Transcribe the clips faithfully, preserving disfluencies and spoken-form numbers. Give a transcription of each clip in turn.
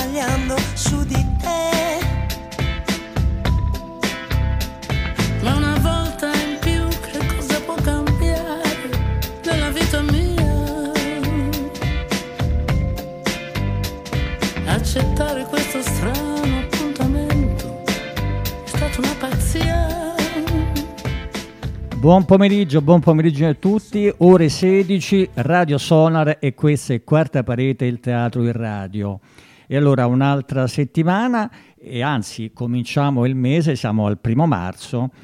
sbagliando su di te. Ma una volta in più che cosa può cambiare nella vita mia? Accettare questo strano appuntamento è stata una pazzia. Buon pomeriggio, buon pomeriggio a tutti, ore sedici, Radio Sonar e questa è Quarta Parete, il teatro in radio. E allora un'altra settimana, e anzi cominciamo il mese, siamo al primo marzo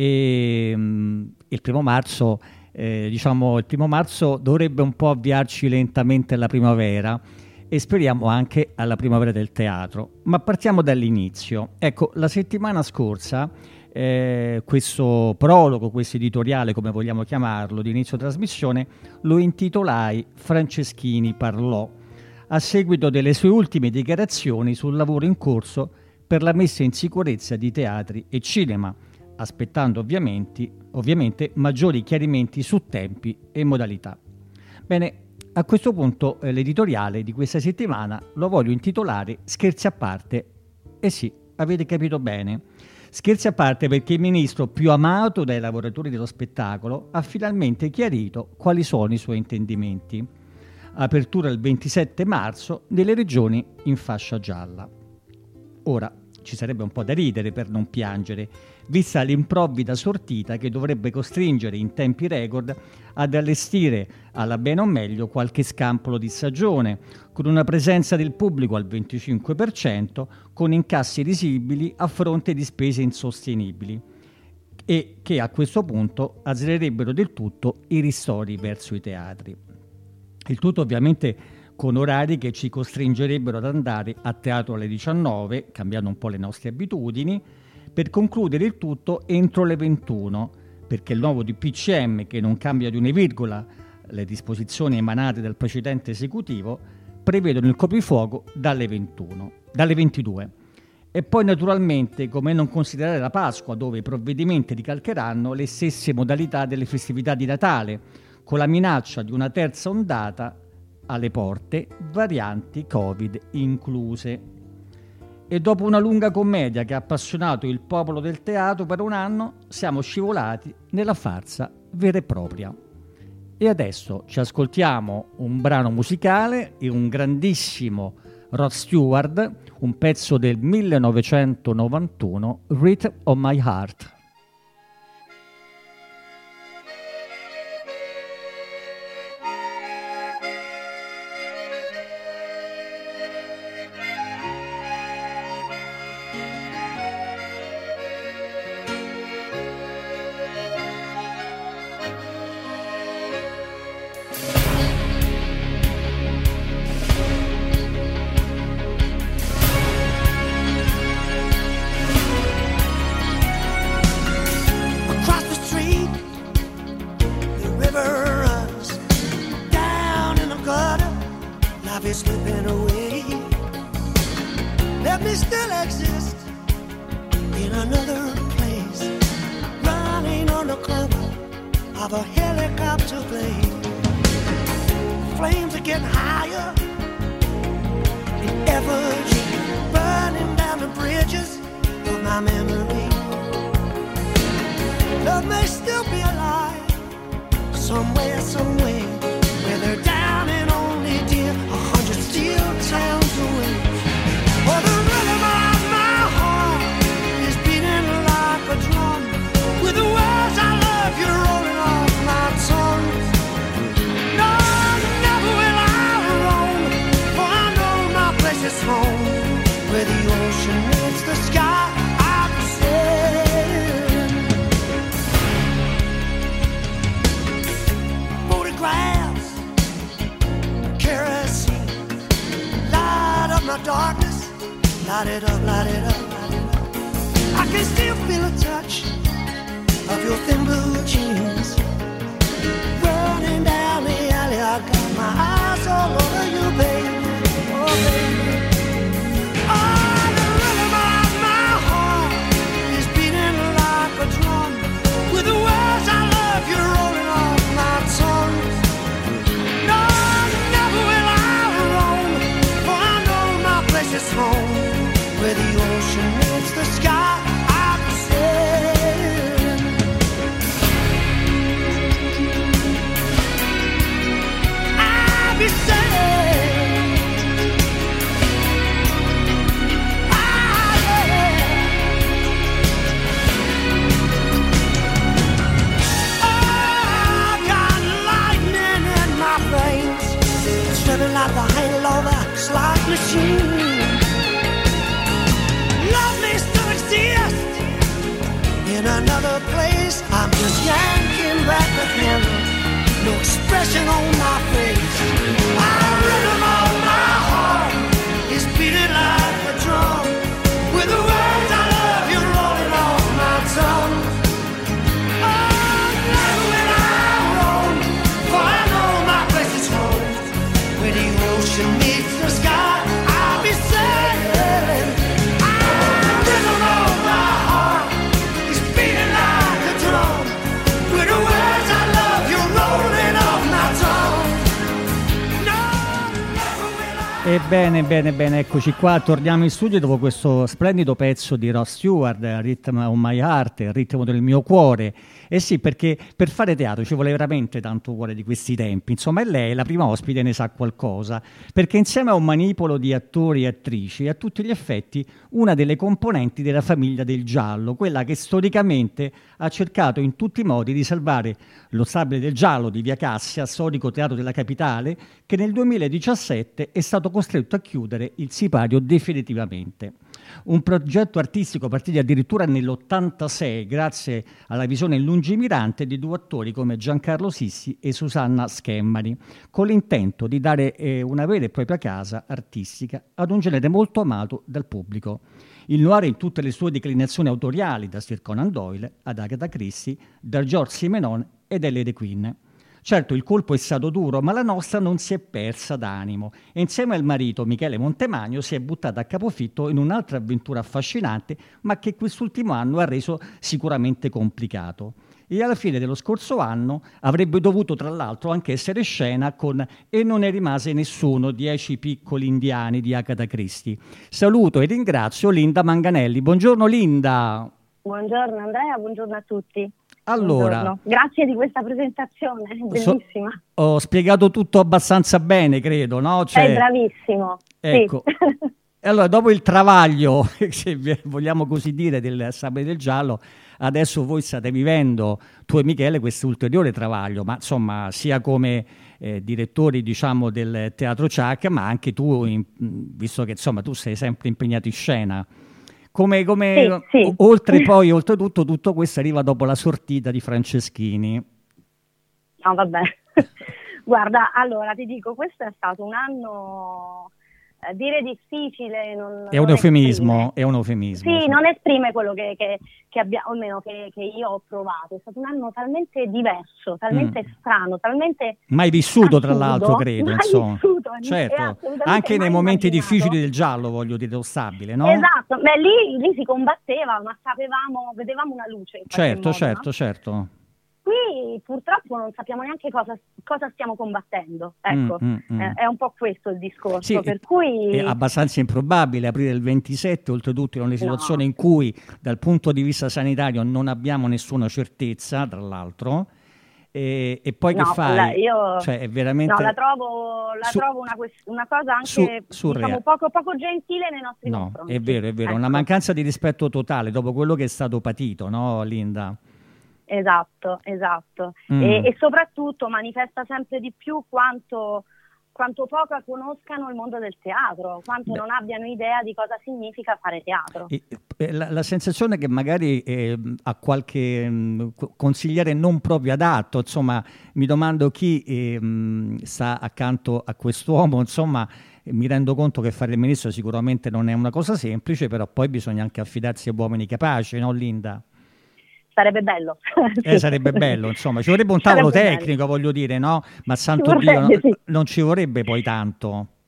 e um, il primo marzo, eh, diciamo il primo marzo dovrebbe un po' avviarci lentamente alla primavera e speriamo anche alla primavera del teatro. Ma partiamo dall'inizio. Ecco, la settimana scorsa Eh, questo prologo, questo editoriale, come vogliamo chiamarlo, di inizio trasmissione, lo intitolai Franceschini parlò, a seguito delle sue ultime dichiarazioni sul lavoro in corso per la messa in sicurezza di teatri e cinema, aspettando ovviamente, ovviamente maggiori chiarimenti su tempi e modalità. Bene, a questo punto eh, l'editoriale di questa settimana lo voglio intitolare Scherzi a parte. E sì, avete capito bene. Scherzi a parte, perché il ministro più amato dai lavoratori dello spettacolo ha finalmente chiarito quali sono i suoi intendimenti. Apertura il ventisette marzo nelle regioni in fascia gialla. Ora, ci sarebbe un po' da ridere per non piangere, vista l'improvvida sortita che dovrebbe costringere in tempi record ad allestire alla bene o meglio qualche scampolo di stagione, con una presenza del pubblico al venticinque per cento, con incassi risibili a fronte di spese insostenibili e che a questo punto azzererebbero del tutto i ristori verso i teatri. Il tutto ovviamente con orari che ci costringerebbero ad andare a teatro alle diciannove, cambiando un po' le nostre abitudini, per concludere il tutto entro le ventuno, perché il nuovo D P C M, che non cambia di una virgola le disposizioni emanate dal precedente esecutivo, prevedono il coprifuoco dalle ventuno, dalle ventidue. E poi naturalmente come non considerare la Pasqua, dove i provvedimenti ricalcheranno le stesse modalità delle festività di Natale, con la minaccia di una terza ondata alle porte, varianti Covid incluse. E dopo una lunga commedia che ha appassionato il popolo del teatro per un anno, siamo scivolati nella farsa vera e propria. E adesso ci ascoltiamo un brano musicale e un grandissimo Rod Stewart, un pezzo del millenovecentonovantuno, Rhythm of My Heart. is home, where the ocean meets the sky. I'll be sailing. I'll be sailing. Ah, yeah. Oh, I got lightning in my veins, spreading like the handle of a slot machine. In another place, I'm just yanking back the handle, no expression on my face. I rhythm of my heart is beating like a drum, with the words I love you rolling off my tongue. Oh, never will I roam, for I know my place is home, where the ocean meets the sky. I'll be sailing. I rhythm of my heart is beating like a drum, with the words I love you rolling off my tongue. No, never will I. Ebbene, bene, bene, eccoci qua, torniamo in studio dopo questo splendido pezzo di Rod Stewart, Rhythm of My Heart, il ritmo del mio cuore. Eh sì, perché per fare teatro ci vuole veramente tanto cuore di questi tempi, insomma, e lei, la prima ospite, ne sa qualcosa, perché insieme a un manipolo di attori e attrici è a tutti gli effetti una delle componenti della famiglia del giallo, quella che storicamente ha cercato in tutti i modi di salvare lo stabile del giallo di Via Cassia, storico teatro della capitale, che nel duemiladiciassette è stato costretto a chiudere il sipario definitivamente. Un progetto artistico partito addirittura nell'ottantasei grazie alla visione lungimirante di due attori come Giancarlo Sissi e Susanna Schemmari, con l'intento di dare eh, una vera e propria casa artistica ad un genere molto amato dal pubblico. Il noir in tutte le sue declinazioni autoriali, da Sir Conan Doyle ad Agatha Christie, da George Simenon ed Ellie De Queen. Certo, il colpo è stato duro, ma la nostra non si è persa d'animo e insieme al marito Michele Montemagno si è buttata a capofitto in un'altra avventura affascinante, ma che quest'ultimo anno ha reso sicuramente complicato. E alla fine dello scorso anno avrebbe dovuto tra l'altro anche essere scena con E non ne rimase nessuno, dieci piccoli indiani di Agatha Christie. Saluto e ringrazio Linda Manganelli. Buongiorno Linda. Buongiorno Andrea, buongiorno a tutti. Allora, buongiorno. Grazie di questa presentazione, bellissima. So, ho spiegato tutto abbastanza bene, credo, no? Cioè, Sei bravissimo. Ecco. Sì. Allora, dopo il travaglio, se vogliamo così dire, del Stabile del Giallo, adesso voi state vivendo, tu e Michele, questo ulteriore travaglio, ma insomma, sia come eh, direttori, diciamo, del Teatro Ciacca, ma anche tu, in, visto che insomma tu sei sempre impegnato in scena. Come, come sì, sì. Oltre poi, oltretutto, tutto questo arriva dopo la sortita di Franceschini. No, vabbè. Guarda, allora ti dico, questo è stato un anno, eh, dire difficile. Non, è un non eufemismo, esprime. è un eufemismo. Sì, sì. non esprime quello che, che, che abbiamo, o almeno che, che io ho provato. È stato un anno talmente diverso, talmente mm. strano, talmente mai vissuto, assurdo, tra l'altro, credo. Mai insomma. vissuto, certo, anche nei momenti difficili del giallo, voglio dire, lo stabile, no? Esatto, beh, lì, lì si combatteva, ma sapevamo, vedevamo una luce. In certo, modo, certo, no? certo. Qui purtroppo non sappiamo neanche cosa, cosa stiamo combattendo, ecco, mm, mm, mm. Eh, è un po' questo il discorso, sì, per cui... È abbastanza improbabile aprire il ventisette, oltretutto in una situazione no. in cui dal punto di vista sanitario non abbiamo nessuna certezza, tra l'altro, e, e poi no, che fai? La, io cioè, è veramente... No, la trovo, la su, trovo una, una cosa anche su, diciamo, poco, poco gentile nei nostri no, confronti. No, è vero, è vero, ecco. Una mancanza di rispetto totale dopo quello che è stato patito, no Linda? Esatto, esatto. Mm. E, e soprattutto manifesta sempre di più quanto, quanto poco conoscano il mondo del teatro, quanto Beh. non abbiano idea di cosa significa fare teatro. E, la, la sensazione che magari eh, a qualche mh, consigliere non proprio adatto, insomma, mi domando chi eh, mh, sta accanto a quest'uomo, insomma, mi rendo conto che fare il ministro sicuramente non è una cosa semplice, però poi bisogna anche affidarsi a uomini capaci, no Linda? Sarebbe bello. Eh, sì. Sarebbe bello, insomma, ci vorrebbe un tavolo sarebbe tecnico, bello. voglio dire, no? Ma santo vorrebbe, Dio, sì. non ci vorrebbe poi tanto.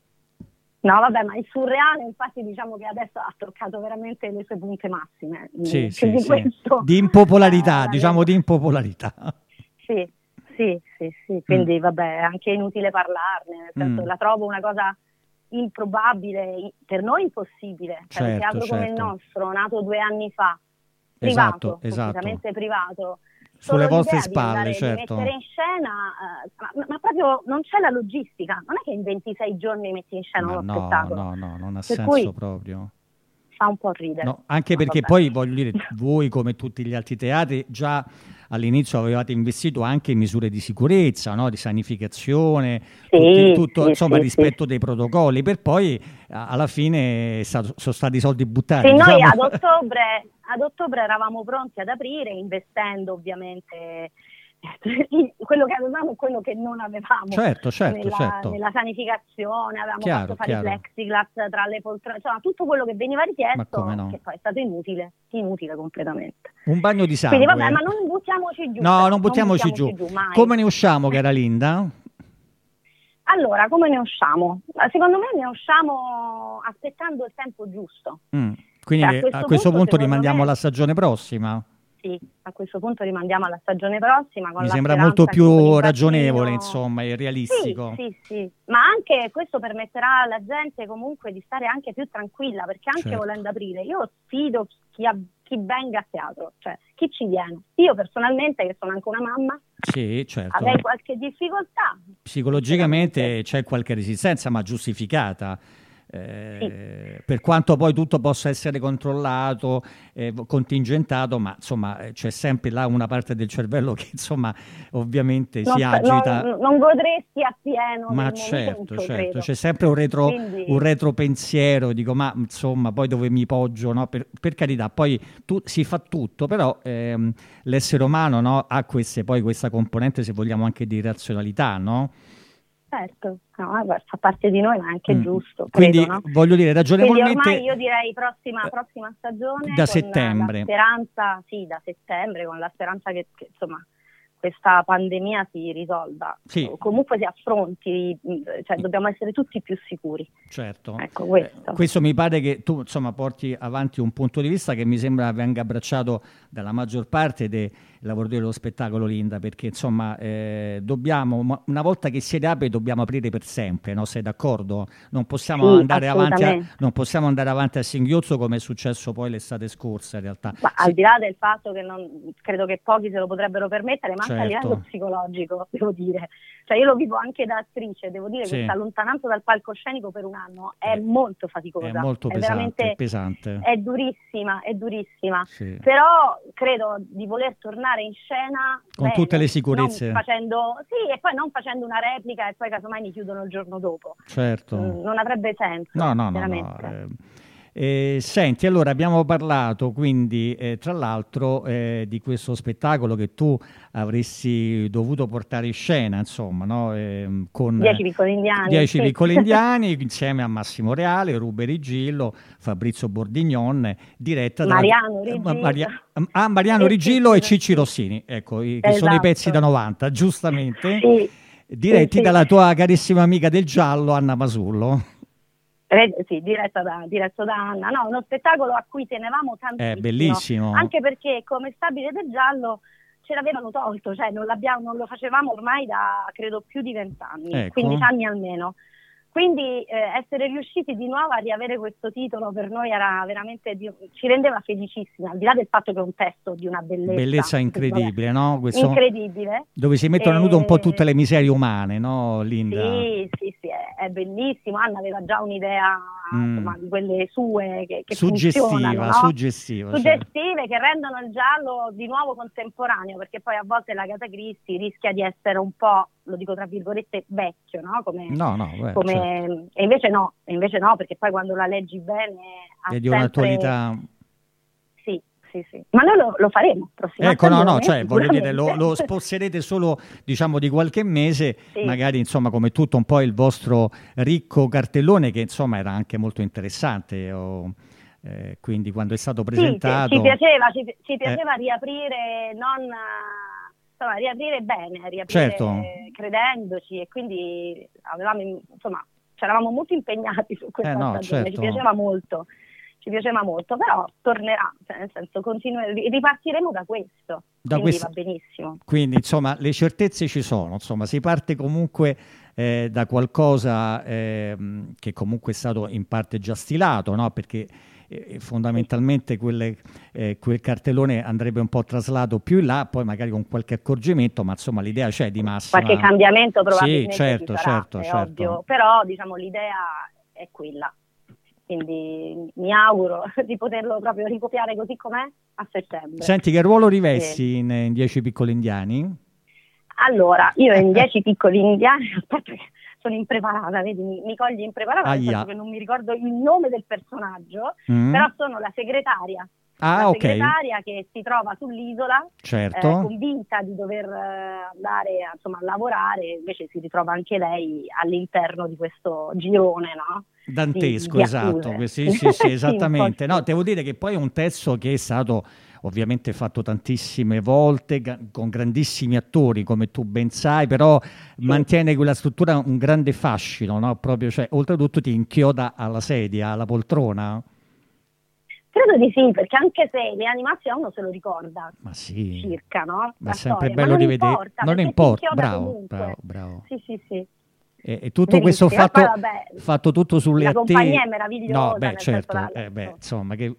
No, vabbè, ma il surreale, infatti, diciamo che adesso ha toccato veramente le sue punte massime. Sì, sì, di, sì. Questo, di impopolarità, eh, diciamo di impopolarità. Sì, sì, sì, sì. Quindi, mm. vabbè, è anche inutile parlarne, nel senso, mm. la trovo una cosa improbabile, per noi impossibile, cioè certo, un teatro certo. come il nostro, nato due anni fa, privato, esatto, completamente esatto. privato, Sulle solo vostre l'idea spalle, di andare, certo. di mettere in scena, eh, ma, ma proprio non c'è la logistica, non è che in ventisei giorni metti in scena Ma uno no, spettacolo. no, no, non ha Per senso cui proprio. fa un po' ridere. No, anche Ma perché vabbè. poi voglio dire, voi come tutti gli altri teatri già all'inizio avevate investito anche in misure di sicurezza, no? Di sanificazione, Sì, tutti- tutto sì, insomma sì, rispetto sì. dei protocolli, per poi a- alla fine è stato- sono stati soldi buttati. Sì, noi diciamo. ad ottobre, ad ottobre eravamo pronti ad aprire, investendo ovviamente quello che avevamo e quello che non avevamo. Certo, certo, nella, certo. nella sanificazione, avevamo Chiaro, fatto fare chiaro. i plexiglass tra le poltrone, insomma tutto quello che veniva Ma richiesto, come no? che poi è stato inutile, inutile completamente. Un bagno di sangue. Quindi vabbè, ma non buttiamoci giù. No, però, non buttiamoci giù. mai. Come ne usciamo, cara Linda? Allora, come ne usciamo? Secondo me ne usciamo aspettando il tempo giusto. Mm. Quindi Cioè, a a questo questo, punto, punto secondo rimandiamo me- alla stagione prossima. Sì, a questo punto rimandiamo alla stagione prossima. Con Mi la sembra speranza molto che più con il ragionevole, vaccino- insomma, e Sì, realistico. sì, sì, ma anche questo permetterà alla gente comunque di stare anche più tranquilla, perché anche Certo. volendo aprire, io sfido chi, ha- chi venga a teatro, cioè chi ci viene. Io personalmente, che sono anche una mamma, Sì, certo. avrei qualche difficoltà. Psicologicamente c'è qualche resistenza, ma giustificata. Eh, Per quanto poi tutto possa essere controllato, eh, contingentato, ma insomma eh, c'è sempre là una parte del cervello che insomma ovviamente Non, si agita. non, non godresti appieno Ma del certo, momento, certo, credo. c'è sempre un retro, Quindi- un retropensiero, dico, ma insomma, poi dove mi poggio, no? Per, per carità, poi tu, si fa tutto, però ehm, l'essere umano, no, ha queste, poi questa componente, se vogliamo, anche di razionalità, no? Certo, no, vabbè, fa parte di noi, ma è anche Mm. giusto. Quindi credo, no? voglio dire, Quindi ragionevolmente ormai io direi prossima, prossima stagione, da con settembre. la speranza, sì, da settembre, con la speranza che, che, insomma questa pandemia si risolva, Sì. o comunque si affronti, cioè dobbiamo essere tutti più sicuri. Certo. Ecco, questo. Eh, questo mi pare che tu insomma porti avanti un punto di vista che mi sembra venga abbracciato dalla maggior parte dei lavoratori dello spettacolo, Linda, perché insomma eh, dobbiamo, ma- una volta che si riapre dobbiamo aprire per sempre, no? Sei d'accordo? Non possiamo Sì, andare avanti a, assolutamente. non possiamo andare avanti a singhiozzo come è successo poi l'estate scorsa in realtà. Ma Sì, al di là del fatto che non, credo che pochi se lo potrebbero permettere, ma anche a Certo. livello psicologico, devo dire. Cioè io lo vivo anche da attrice, devo dire che Sì. questa lontananza dal palcoscenico per un anno è Eh, molto faticosa. è molto pesante, veramente, pesante. è durissima, è durissima. Sì. Però credo di voler tornare in scena Con bene, tutte le sicurezze. non facendo, sì, e poi non facendo una replica e poi casomai mi chiudono il giorno dopo. Certo. Mm, non avrebbe senso. No, no, no, no. veramente. eh. Eh, senti, allora abbiamo parlato quindi eh, tra l'altro eh, di questo spettacolo che tu avresti dovuto portare in scena, insomma, no? Ehm, con Dieci piccoli indiani. Dieci sì. piccoli indiani insieme a Massimo Reale, Ruben Rigillo, Fabrizio Bordignon, diretta da Mariano Rigillo. Maria- ah, Mariano E Rigillo e Cicci Cicci Rossini, ecco, i- che sono i Esatto. pezzi da novanta, giustamente, Sì. diretti Sì, sì. dalla tua carissima amica del giallo, Anna Masullo. Eh, sì, diretta da, diretto da Anna. No, uno spettacolo a cui tenevamo tantissimo. È bellissimo. Anche perché come stabile del giallo ce l'avevano tolto, cioè non, l'abbiamo, non lo facevamo ormai da credo più di vent'anni, Ecco. quindici anni almeno. Quindi eh, essere riusciti di nuovo a riavere questo titolo per noi era veramente di- ci rendeva felicissimi, al di là del fatto che è un testo di una bellezza. Bellezza incredibile, no? Questo- Incredibile. dove si mettono a nudo un po' Eh, tutte le miserie umane, no, Linda? Sì, sì, sì, è, è bellissimo. Anna aveva già un'idea Mm. insomma, di quelle sue che, che Suggestiva, funzionano, no? suggestiva. cioè. Suggestive che rendono il giallo di nuovo contemporaneo, perché poi a volte l'Agatha Christie rischia di essere un po', lo dico tra virgolette, vecchio, no? Come, No, no, beh, come- certo. E invece no, e invece no, perché poi quando la leggi bene ha È di sempre- un'attualità. Sì, sì, sì. Ma noi lo, lo faremo prossima Ecco, no, no, stagione, cioè voglio dire, lo, sicuramente. lo sposterete solo, diciamo, di qualche mese, Sì. magari, insomma, come tutto un po' il vostro ricco cartellone, che insomma era anche molto interessante, o, eh, quindi quando è stato Sì, presentato... ci, ci piaceva, ci, ci piaceva riaprire, non, insomma, riaprire bene, riaprire Certo. credendoci, e quindi avevamo, insomma, ci eravamo molto impegnati su questa Eh, no, stagione, certo. ci piaceva molto, ci piaceva molto, però tornerà, cioè, nel senso, continue- ripartiremo da questo, Da quindi questo- va benissimo. Quindi, insomma, le certezze ci sono, insomma, si parte comunque eh, da qualcosa eh, che comunque è stato in parte già stilato, no? Perché eh, fondamentalmente quelle, eh, quel cartellone andrebbe un po' traslato più in là, poi magari con qualche accorgimento, ma insomma l'idea c'è di massima. Qualche cambiamento probabilmente sì, certo, ci sarà, certo, è certo. ovvio, però diciamo l'idea è quella. Quindi mi auguro di poterlo proprio ricopiare così com'è a settembre. Senti, che ruolo rivesti sì. in, in Dieci piccoli indiani? Allora, io in Dieci piccoli indiani, aspetta che sono impreparata, vedi, mi, mi cogli impreparata, nel senso che non mi ricordo il nome del personaggio, mm. però sono la segretaria. Ah, la ok. segretaria che si trova sull'isola, certo. eh, convinta di dover andare insomma, a lavorare, invece si ritrova anche lei all'interno di questo girone, no? Dantesco, di, di esatto, sì, sì, sì, esattamente. sì, no, devo dire che poi è un testo che è stato ovviamente fatto tantissime volte, ga- con grandissimi attori, come tu ben sai, però sì. mantiene quella struttura un grande fascino, no? Proprio, cioè, oltretutto ti inchioda alla sedia, alla poltrona. Credo di sì, perché anche se le animazioni uno se lo ricorda, ma sì. circa, no? Ma è sempre storia. bello ma rivedere. Non importa, non importa, bravo, comunque. bravo, bravo. Sì, sì, sì. E, e tutto questo fatto, poi, vabbè, fatto tutto sulle la attese. compagnia è meravigliosa. No, beh, certo, eh, beh, insomma, che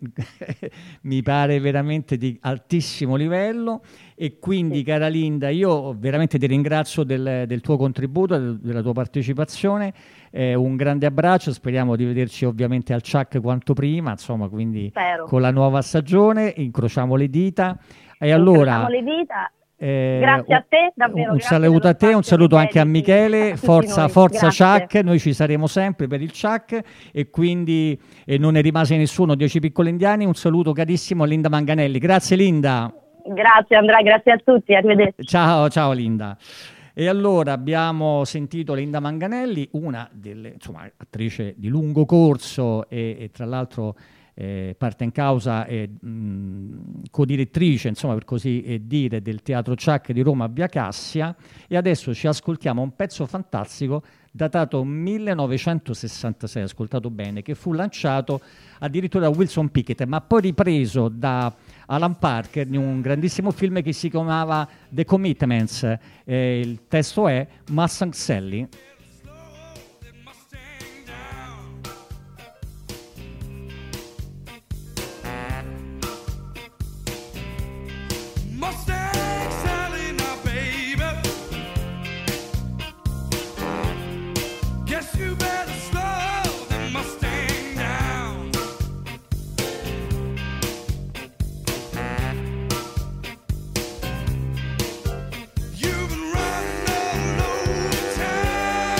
mi pare veramente di altissimo livello. E quindi, sì. cara Linda, io veramente ti ringrazio del, del tuo contributo, del, della tua partecipazione. Eh, un grande abbraccio, speriamo di vederci ovviamente al C H A C quanto prima, insomma, quindi Spero. Con la nuova stagione, incrociamo le dita. E incrociamo allora. le dita. Eh, grazie a te, davvero. Un saluto a te, un saluto anche a Michele, a forza, noi. forza C H A C, Grazie. noi ci saremo sempre per il C H A C e quindi e non ne rimase nessuno, Dieci piccoli indiani, un saluto carissimo a Linda Manganelli, grazie Linda. Grazie Andrea, grazie a tutti, arrivederci. Ciao, ciao Linda. E allora abbiamo sentito Linda Manganelli, una delle, insomma, attrice di lungo corso e, e tra l'altro Eh, parte in causa e mh, codirettrice, insomma, per così eh, dire, del Teatro C H A C di Roma a Via Cassia, e adesso ci ascoltiamo un pezzo fantastico datato millenovecentosessantasei, ascoltato bene, che fu lanciato addirittura da Wilson Pickett, ma poi ripreso da Alan Parker in un grandissimo film che si chiamava The Commitments. Eh, il testo è Mustang Sally. You've been running all over town.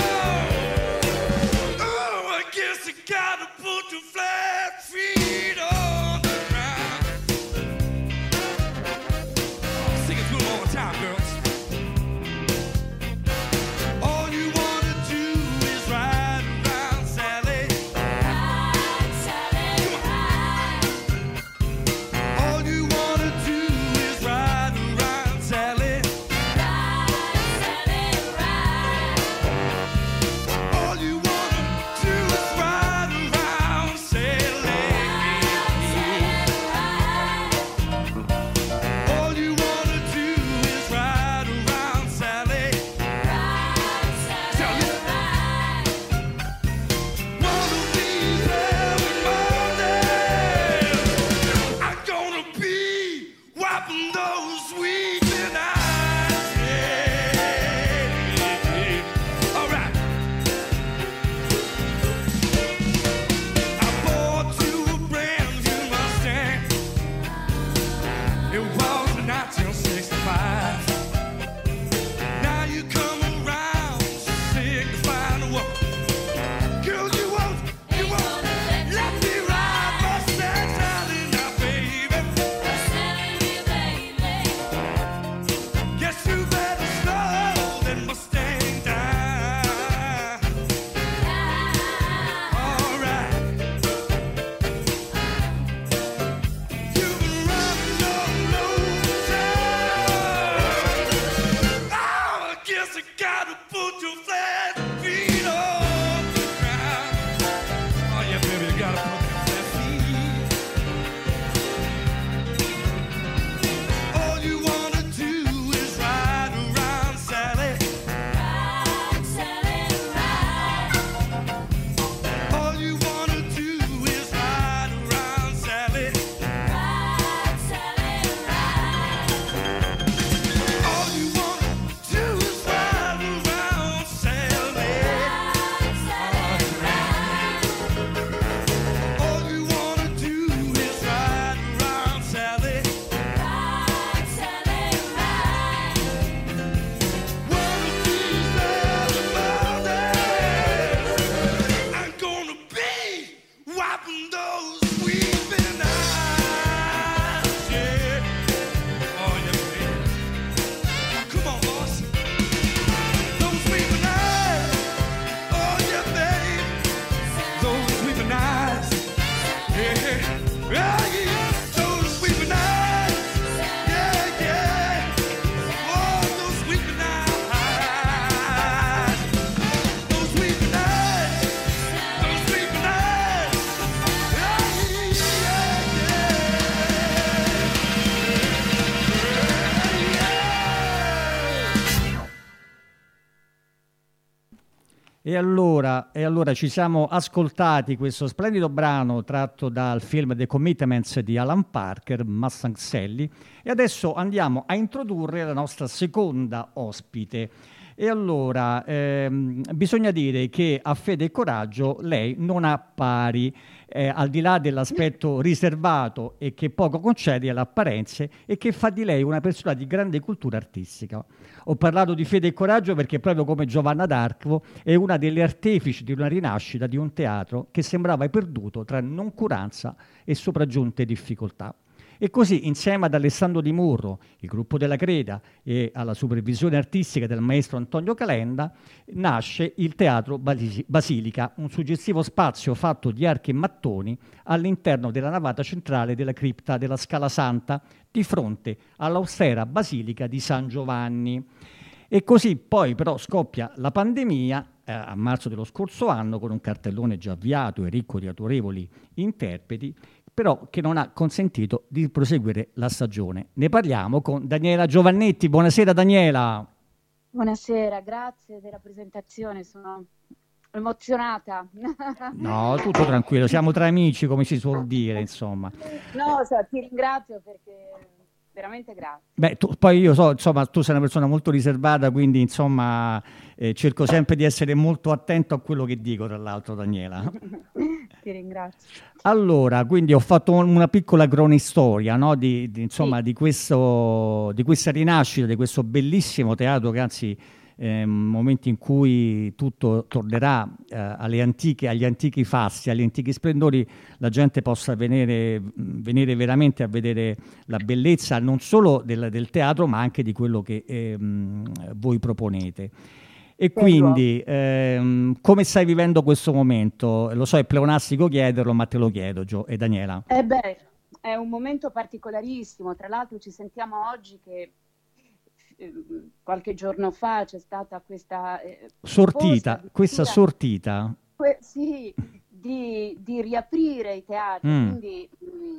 E allora, e allora ci siamo ascoltati questo splendido brano tratto dal film The Commitments di Alan Parker, Mustang Sally, e adesso andiamo a introdurre la nostra seconda ospite. E allora, ehm, bisogna dire che a Fede e Coraggio lei non ha pari, eh, al di là dell'aspetto riservato e che poco concede alle apparenze, e che fa di lei una persona di grande cultura artistica. Ho parlato di Fede e Coraggio perché proprio come Giovanna d'Arco è una delle artefici di una rinascita di un teatro che sembrava perduto tra noncuranza e sopraggiunte difficoltà. E così, insieme ad Alessandro Di Murro, il gruppo della Creta e alla supervisione artistica del maestro Antonio Calenda, nasce il Teatro Basilica, un suggestivo spazio fatto di archi e mattoni all'interno della navata centrale della cripta della Scala Santa, di fronte all'austera Basilica di San Giovanni. E così poi però scoppia la pandemia eh, a marzo dello scorso anno, con un cartellone già avviato e ricco di autorevoli interpreti, però che non ha consentito di proseguire la stagione. Ne parliamo con Daniela Giovannetti. Buonasera Daniela. Buonasera, grazie della presentazione, sono emozionata. No, tutto tranquillo, siamo tra amici, come si suol dire, insomma. No, so, ti ringrazio perché veramente grazie. Beh, tu, poi io so, insomma, tu sei una persona molto riservata, quindi insomma eh, cerco sempre di essere molto attento a quello che dico, tra l'altro, Daniela. Ti ringrazio. Allora, quindi ho fatto una piccola cronistoria, no? di, di, insomma, sì. di, questo, di questa rinascita, di questo bellissimo teatro che anzi eh, momenti in cui tutto tornerà eh, alle antiche, agli antichi fasti, agli antichi splendori, la gente possa venire, venire veramente a vedere la bellezza non solo del, del teatro, ma anche di quello che eh, voi proponete. E quindi ehm, come stai vivendo questo momento? Lo so, è pleonastico chiederlo, ma te lo chiedo, Gio e Daniela. Eh beh, è un momento particolarissimo. Tra l'altro ci sentiamo oggi che eh, qualche giorno fa c'è stata questa eh, sortita, questa sortita. Que- sì, di, di riaprire i teatri, mm. quindi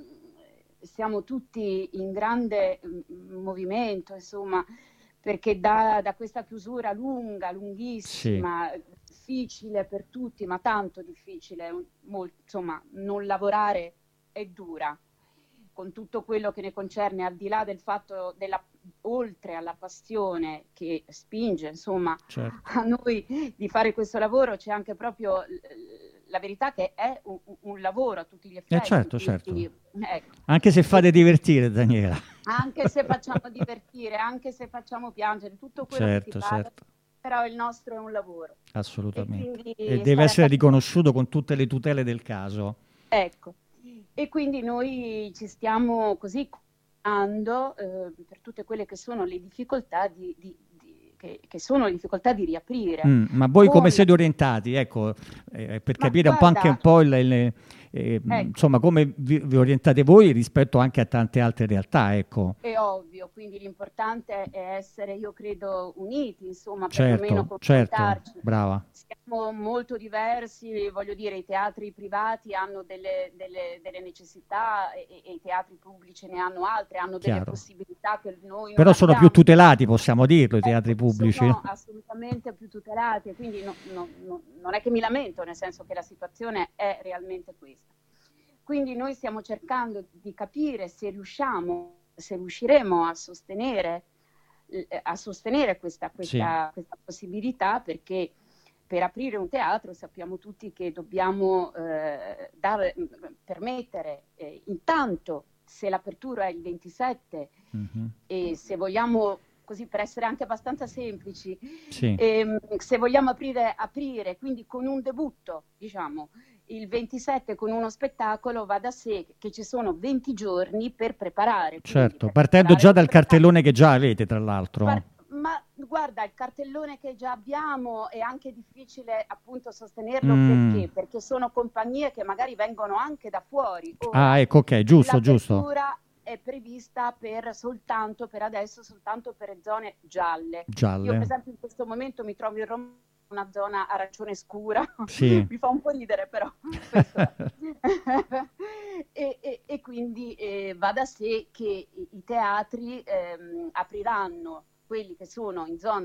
mh, siamo tutti in grande mh, movimento, insomma, perché da, da questa chiusura lunga, lunghissima, sì. difficile per tutti, ma tanto difficile, molto, insomma, non lavorare è dura, con tutto quello che ne concerne, al di là del fatto, della, oltre alla passione che spinge, insomma, certo. a noi di fare questo lavoro, c'è anche proprio la verità che è un, un lavoro a tutti gli effetti. Eh certo, certo. Quindi, ecco. Anche se fate divertire, Daniela. Anche se facciamo divertire, anche se facciamo piangere, tutto quello certo, che si parla, certo. però il nostro è un lavoro. Assolutamente. E, e deve essere riconosciuto con tutte le tutele del caso. Ecco, e quindi noi ci stiamo così curando eh, per tutte quelle che sono le difficoltà di, di, di Che, che sono le difficoltà di riaprire. Mm, ma voi come Con... siete orientati? Ecco, eh, per ma capire guarda, un po' anche un po' il, il, eh, ecco. insomma, come vi, vi orientate voi rispetto anche a tante altre realtà, ecco. È ovvio, quindi l'importante è essere, io credo, uniti, insomma, certo, perlomeno confrontarci. Certo, brava. Siamo molto diversi, voglio dire, i teatri privati hanno delle, delle, delle necessità e, e i teatri pubblici ne hanno altre, hanno Chiaro. delle possibilità che noi non Però sono abbiamo. Più tutelati, possiamo dirlo, i teatri ecco, pubblici. Sono assolutamente più tutelati, quindi no, no, no, non è che mi lamento, nel senso che la situazione è realmente questa. Quindi noi stiamo cercando di capire se riusciamo, se riusciremo a sostenere, a sostenere questa, questa, sì. questa possibilità, perché per aprire un teatro sappiamo tutti che dobbiamo eh, dare, permettere eh, intanto, se l'apertura è il ventisette mm-hmm. e se vogliamo, così per essere anche abbastanza semplici, sì. ehm, se vogliamo aprire, aprire, quindi con un debutto, diciamo, il ventisette con uno spettacolo, va da sé che ci sono venti giorni per preparare. Certo, per partendo preparare già dal cartellone che già avete, tra l'altro. Par- ma guarda, il cartellone che già abbiamo è anche difficile appunto sostenerlo, mm. perché? Perché sono compagnie che magari vengono anche da fuori. Ora, ah, ecco, ok, giusto, giusto. È prevista per soltanto, per adesso, soltanto per zone gialle. gialle. Io per esempio in questo momento mi trovo in Roma, una zona arancione scura, sì. mi fa un po' ridere però. e, e, e quindi eh, va da sé che i, i teatri ehm, apriranno, quelli che sono in zona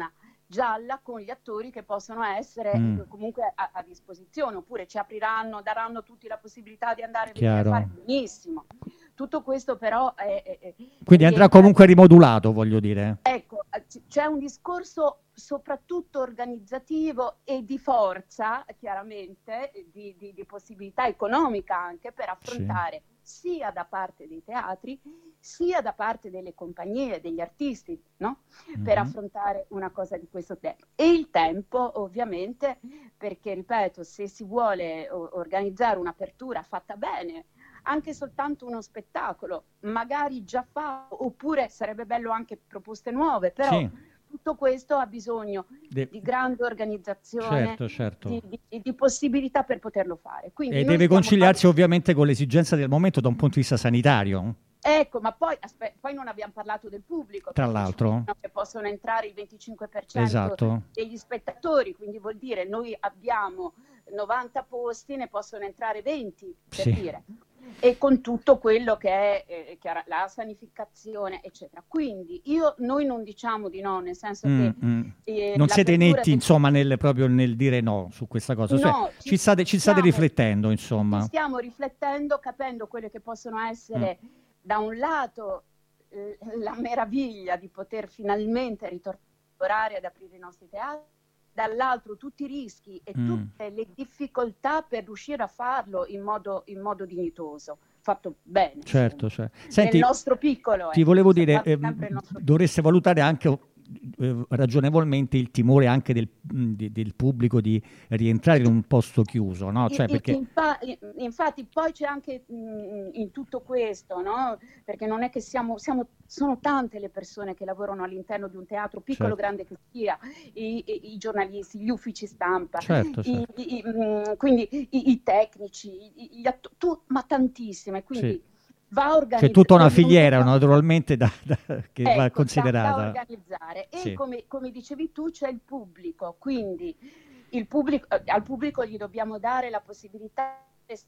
gialla con gli attori che possono essere mm. comunque a, a disposizione, oppure ci apriranno, daranno tutti la possibilità di andare a fare benissimo. Tutto questo però è... è, è Quindi andrà comunque rimodulato, voglio dire. Ecco, c'è un discorso soprattutto organizzativo e di forza, chiaramente, di, di, di possibilità economica anche per affrontare sì. sia da parte dei teatri, sia da parte delle compagnie, degli artisti, no? Mm-hmm. Per affrontare una cosa di questo tempo. E il tempo, ovviamente, perché, ripeto, se si vuole organizzare un'apertura fatta bene, anche soltanto uno spettacolo, magari già fatto, oppure sarebbe bello anche proposte nuove, però sì. tutto questo ha bisogno De... di grande organizzazione, certo, certo. Di, di, di possibilità per poterlo fare. Quindi e deve conciliarsi fare... ovviamente con l'esigenza del momento da un punto di vista sanitario. Ecco, ma poi, aspe- poi non abbiamo parlato del pubblico. Tra l'altro. Che possono entrare il venticinque per cento esatto. degli spettatori, quindi vuol dire noi abbiamo novanta posti, ne possono entrare venti, per sì. dire. E con tutto quello che è eh, chiara, la sanificazione, eccetera. Quindi io, noi non diciamo di no, nel senso mm, che... Mm. Eh, non siete netti, del... insomma, nel, proprio nel dire no su questa cosa. Cioè, no, ci, ci, state, ci stiamo, state riflettendo, insomma. Ci stiamo riflettendo, capendo quelle che possono essere, mm. da un lato, eh, la meraviglia di poter finalmente ritornare ad aprire i nostri teatri, dall'altro tutti i rischi e mm. tutte le difficoltà per riuscire a farlo in modo, in modo dignitoso, fatto bene. Certo, certo. Senti, nel nostro piccolo. Ti eh, volevo dire, eh, dovreste valutare anche eh, ragionevolmente il timore anche del, di, del pubblico di rientrare in un posto chiuso, no? Cioè, perché... Infa- infatti poi c'è anche mh, in tutto questo, no? Perché non è che siamo, siamo, sono tante le persone che lavorano all'interno di un teatro, piccolo o certo. grande che sia, i, i, i giornalisti, gli uffici stampa, certo, certo. I, i, mh, quindi i, i tecnici, i, gli atto- tu, ma tantissime, quindi... Sì. Va organizzata. C'è tutta una filiera naturalmente da, da, che ecco, va considerata. Da, da organizzare. E sì. come, come dicevi tu c'è il pubblico, quindi il pubblico, al pubblico gli dobbiamo dare la possibilità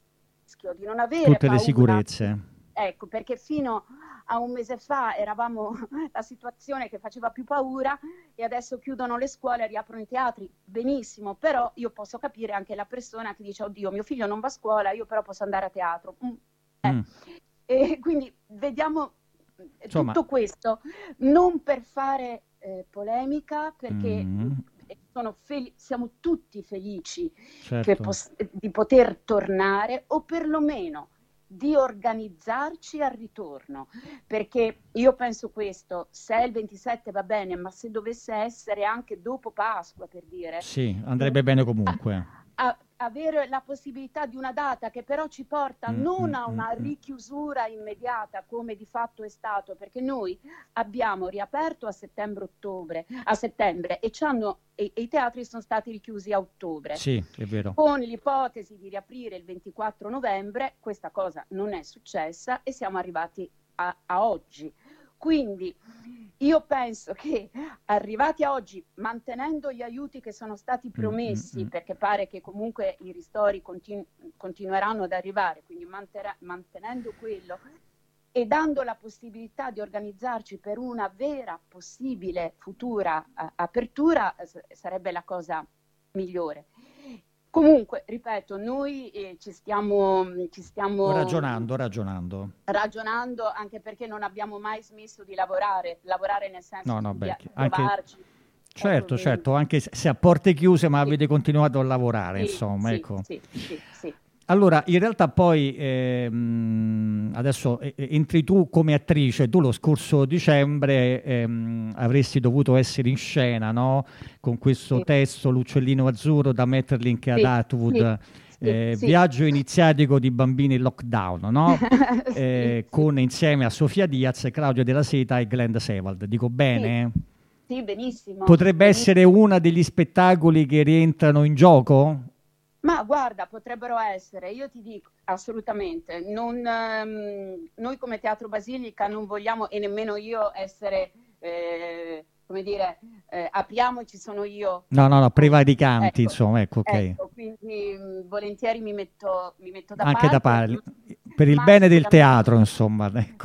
di non avere tutte paura. le sicurezze. Ecco, perché fino a un mese fa eravamo la situazione che faceva più paura e adesso chiudono le scuole e riaprono i teatri. Benissimo, però io posso capire anche la persona che dice oddio, mio figlio non va a scuola, io però posso andare a teatro. Mm. Eh. Mm. E quindi vediamo Insomma. tutto questo non per fare eh, polemica, perché mm. sono fel- siamo tutti felici certo. che pos- di poter tornare o perlomeno di organizzarci al ritorno, perché io penso questo, se è il ventisette va bene, ma se dovesse essere anche dopo Pasqua, per dire, sì, andrebbe bene comunque. A, a, avere la possibilità di una data che però ci porta mm, non mm, a una mm, richiusura immediata come di fatto è stato, perché noi abbiamo riaperto a settembre-ottobre, a settembre e, ci hanno, e, e i teatri sono stati richiusi a ottobre. Sì, è vero. Con l'ipotesi di riaprire il ventiquattro novembre, questa cosa non è successa e siamo arrivati a, a oggi. Quindi io penso che arrivati a oggi, mantenendo gli aiuti che sono stati promessi, mm-hmm. perché pare che comunque i ristori continu- continueranno ad arrivare, quindi mantera- mantenendo quello e dando la possibilità di organizzarci per una vera possibile futura a- apertura, s- sarebbe la cosa migliore. Comunque, ripeto, noi eh, ci stiamo, ci stiamo ragionando, ragionando. Ragionando, anche perché non abbiamo mai smesso di lavorare, lavorare nel senso no, no, di beh, provarci. Anche... Certo, ecco, certo, anche se a porte chiuse, ma sì. avete continuato a lavorare, sì, insomma, sì, ecco. Sì, sì, sì. Allora, in realtà poi, ehm, adesso eh, entri tu come attrice, tu lo scorso dicembre ehm, avresti dovuto essere in scena, no? Con questo sì. testo, L'uccellino azzurro, da Maeterlinck sì, ad Atwood, sì, eh, sì. viaggio iniziatico di bambini in lockdown, no? sì, eh, sì. Con insieme a Sofia Diaz, Claudia Della Seta e Glenn Sewald, dico bene? Sì, sì benissimo. Potrebbe benissimo. essere uno degli spettacoli che rientrano in gioco? Ma guarda, potrebbero essere, io ti dico assolutamente, non, um, noi come Teatro Basilica non vogliamo e nemmeno io essere, eh, come dire, eh, apriamoci, sono io. No, no, no, prevaricanti, ecco, insomma, ecco, ok. Ecco, quindi mh, volentieri mi metto, mi metto da Anche parte. da parte, per il bene del teatro, insomma, ecco. Sì,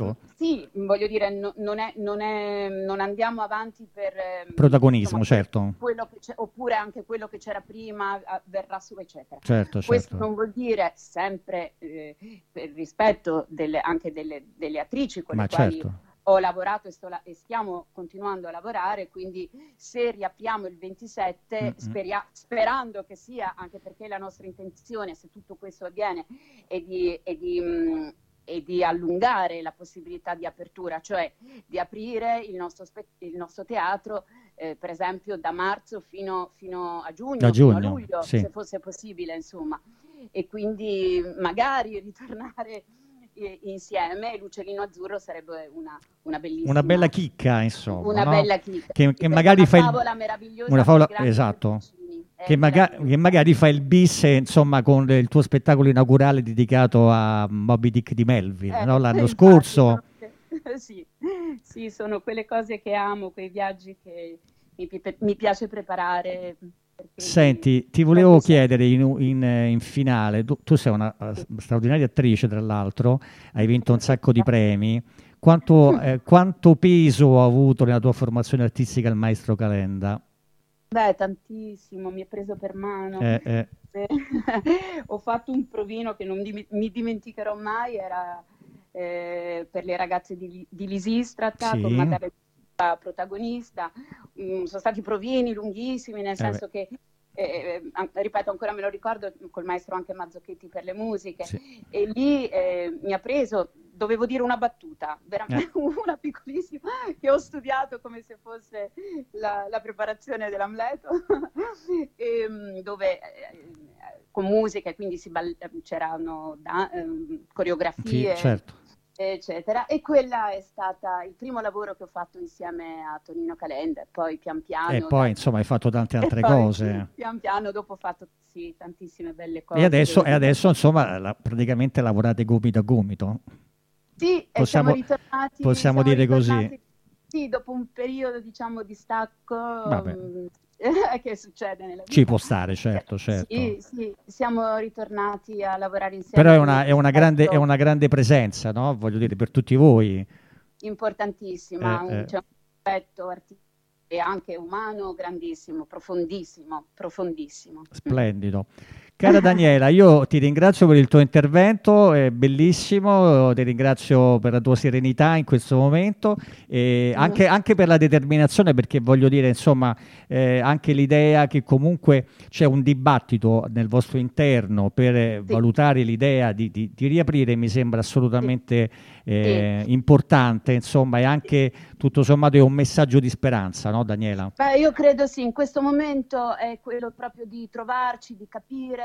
sì, voglio dire, no, non, è, non, è, non andiamo avanti per... protagonismo, insomma, certo. Quello che c'è, oppure anche quello che c'era prima verrà su, eccetera. Certo, Questo certo. non vuol dire sempre eh, per rispetto delle, anche delle, delle attrici con Ma le quali certo. ho lavorato e, sto la- e stiamo continuando a lavorare, quindi se riapriamo il ventisette, Mm-mm. speria- sperando che sia, anche perché la nostra intenzione, se tutto questo avviene, è di... È di mh, e di allungare la possibilità di apertura, cioè di aprire il nostro, spe- il nostro teatro, eh, per esempio, da marzo fino, fino a giugno, Da fino a giugno, luglio, sì. se fosse possibile, insomma. E quindi magari ritornare eh, insieme, l'Uccellino Azzurro sarebbe una, una bellissima... Una bella chicca, insomma. Una no? bella chicca. Che, che Una magari fa il... favola meravigliosa Una favola, per grandi esatto. personcini. È Che, maga- meravigliosa. che magari fa il bis, eh, insomma, con il tuo spettacolo inaugurale dedicato a Moby Dick di Melville, Eh, no? L'anno infatti, scorso. sono que- sì, sì, sono quelle cose che amo, quei viaggi che mi, pi- mi piace preparare. perché Senti, ti mi- volevo perché so- chiedere in, in- in finale, tu, tu sei una eh, straordinaria attrice, tra l'altro, hai vinto un sacco di premi. Quanto, eh, quanto peso ha avuto nella tua formazione artistica il maestro Calenda? Beh, tantissimo, mi ha preso per mano. Eh, eh, Eh, Ho fatto un provino che non dim- mi dimenticherò mai, era eh, per le ragazze di, di Lisistrata, Sì. con Margareta protagonista. Mm, sono stati provini lunghissimi, nel Eh senso che, eh, an- ripeto, ancora me lo ricordo, col maestro anche Mazzocchetti per le musiche, sì. e lì eh, mi ha preso, dovevo dire una battuta, veramente Eh. una piccolissima, che ho studiato come se fosse la, la preparazione dell'Amleto, e, mm, dove eh, con musica, e quindi si ball- c'erano da- ehm, Sì, coreografie, certo. eccetera. E quella è stata il primo lavoro che ho fatto insieme a Tonino Calenda, e poi pian piano... E poi, dai- insomma, hai fatto tante e altre poi, cose. pian piano dopo ho fatto sì, tantissime belle cose. E adesso, e Devo- adesso insomma, la- praticamente lavorate gomito a gomito. Sì, e Possiamo- siamo ritornati, possiamo siamo dire così. ritornati- Sì, dopo un periodo, diciamo, di stacco, Vabbè. mm, che succede nella vita. Ci può stare, certo, certo. Sì, sì, siamo ritornati a lavorare insieme. Però è con una, un è una grande, è progetto una grande presenza, no? Voglio dire, per tutti voi. importantissima, Eh, un- eh. c'è un aspetto artistico e anche umano grandissimo, profondissimo, profondissimo. Splendido. Cara Daniela, io ti ringrazio per il tuo intervento, è bellissimo, ti ringrazio per la tua serenità in questo momento e anche, anche per la determinazione, perché voglio dire, insomma, eh, anche l'idea che comunque c'è un dibattito nel vostro interno per eh, Sì. valutare l'idea di, di- di riaprire mi sembra assolutamente eh, importante, insomma, e anche tutto sommato è un messaggio di speranza, no Daniela? Beh, io credo sì, in questo momento è quello proprio di trovarci, di capire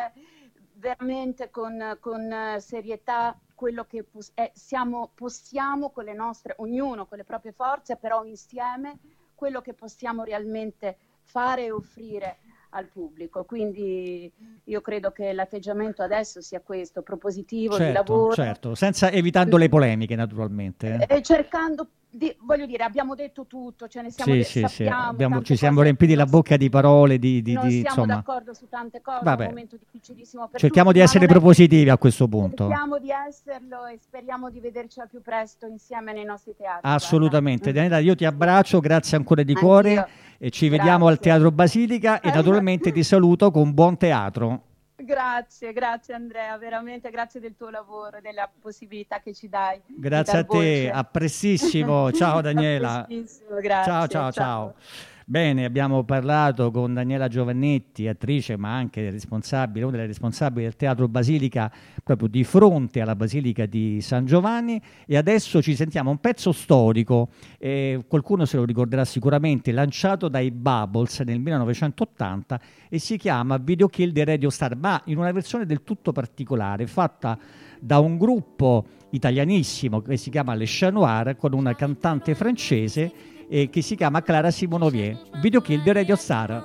veramente con, con eh, serietà quello che pos- è- siamo, possiamo con le nostre, ognuno con le proprie forze, però insieme, quello che possiamo realmente fare e offrire al pubblico. Quindi io credo che l'atteggiamento adesso sia questo, propositivo, di Certo, lavoro. certo, senza evitando le polemiche naturalmente. eh. E cercando di, voglio dire, abbiamo detto tutto, ce ne siamo Sì, de- sì, sì, sappiamo abbiamo- tante ci siamo cose, riempiti la non- bocca di parole, di, di- non di- siamo insomma, d'accordo su tante cose, Vabbè. è un momento difficilissimo per cerchiamo tutti, di ma essere non è- propositivi a questo punto. Cerchiamo di esserlo e speriamo di vederci al più presto insieme nei nostri teatri. Assolutamente. guarda. Daniela, io ti abbraccio, grazie ancora di Anch'io. cuore e ci vediamo al Grazie. Teatro Basilica e naturalmente ti saluto con buon teatro. Grazie, grazie Andrea, veramente grazie del tuo lavoro e della possibilità che ci dai. di Grazie dar a te, voce. a prestissimo. Ciao Daniela. A prestissimo, grazie. Ciao, ciao, ciao. Bene, abbiamo parlato con Daniela Giovannetti, attrice ma anche responsabile, una delle responsabili del Teatro Basilica, proprio di fronte alla Basilica di San Giovanni, e adesso ci sentiamo un pezzo storico, eh, qualcuno se lo ricorderà sicuramente, lanciato dai Bubbles nel millenovecentottanta e si chiama Video Kill the Radio Star, ma in una versione del tutto particolare, fatta da un gruppo italianissimo che si chiama Les Chat Noir con una cantante francese e che si chiama Clara Simonovier. Video Kill de Radio Star.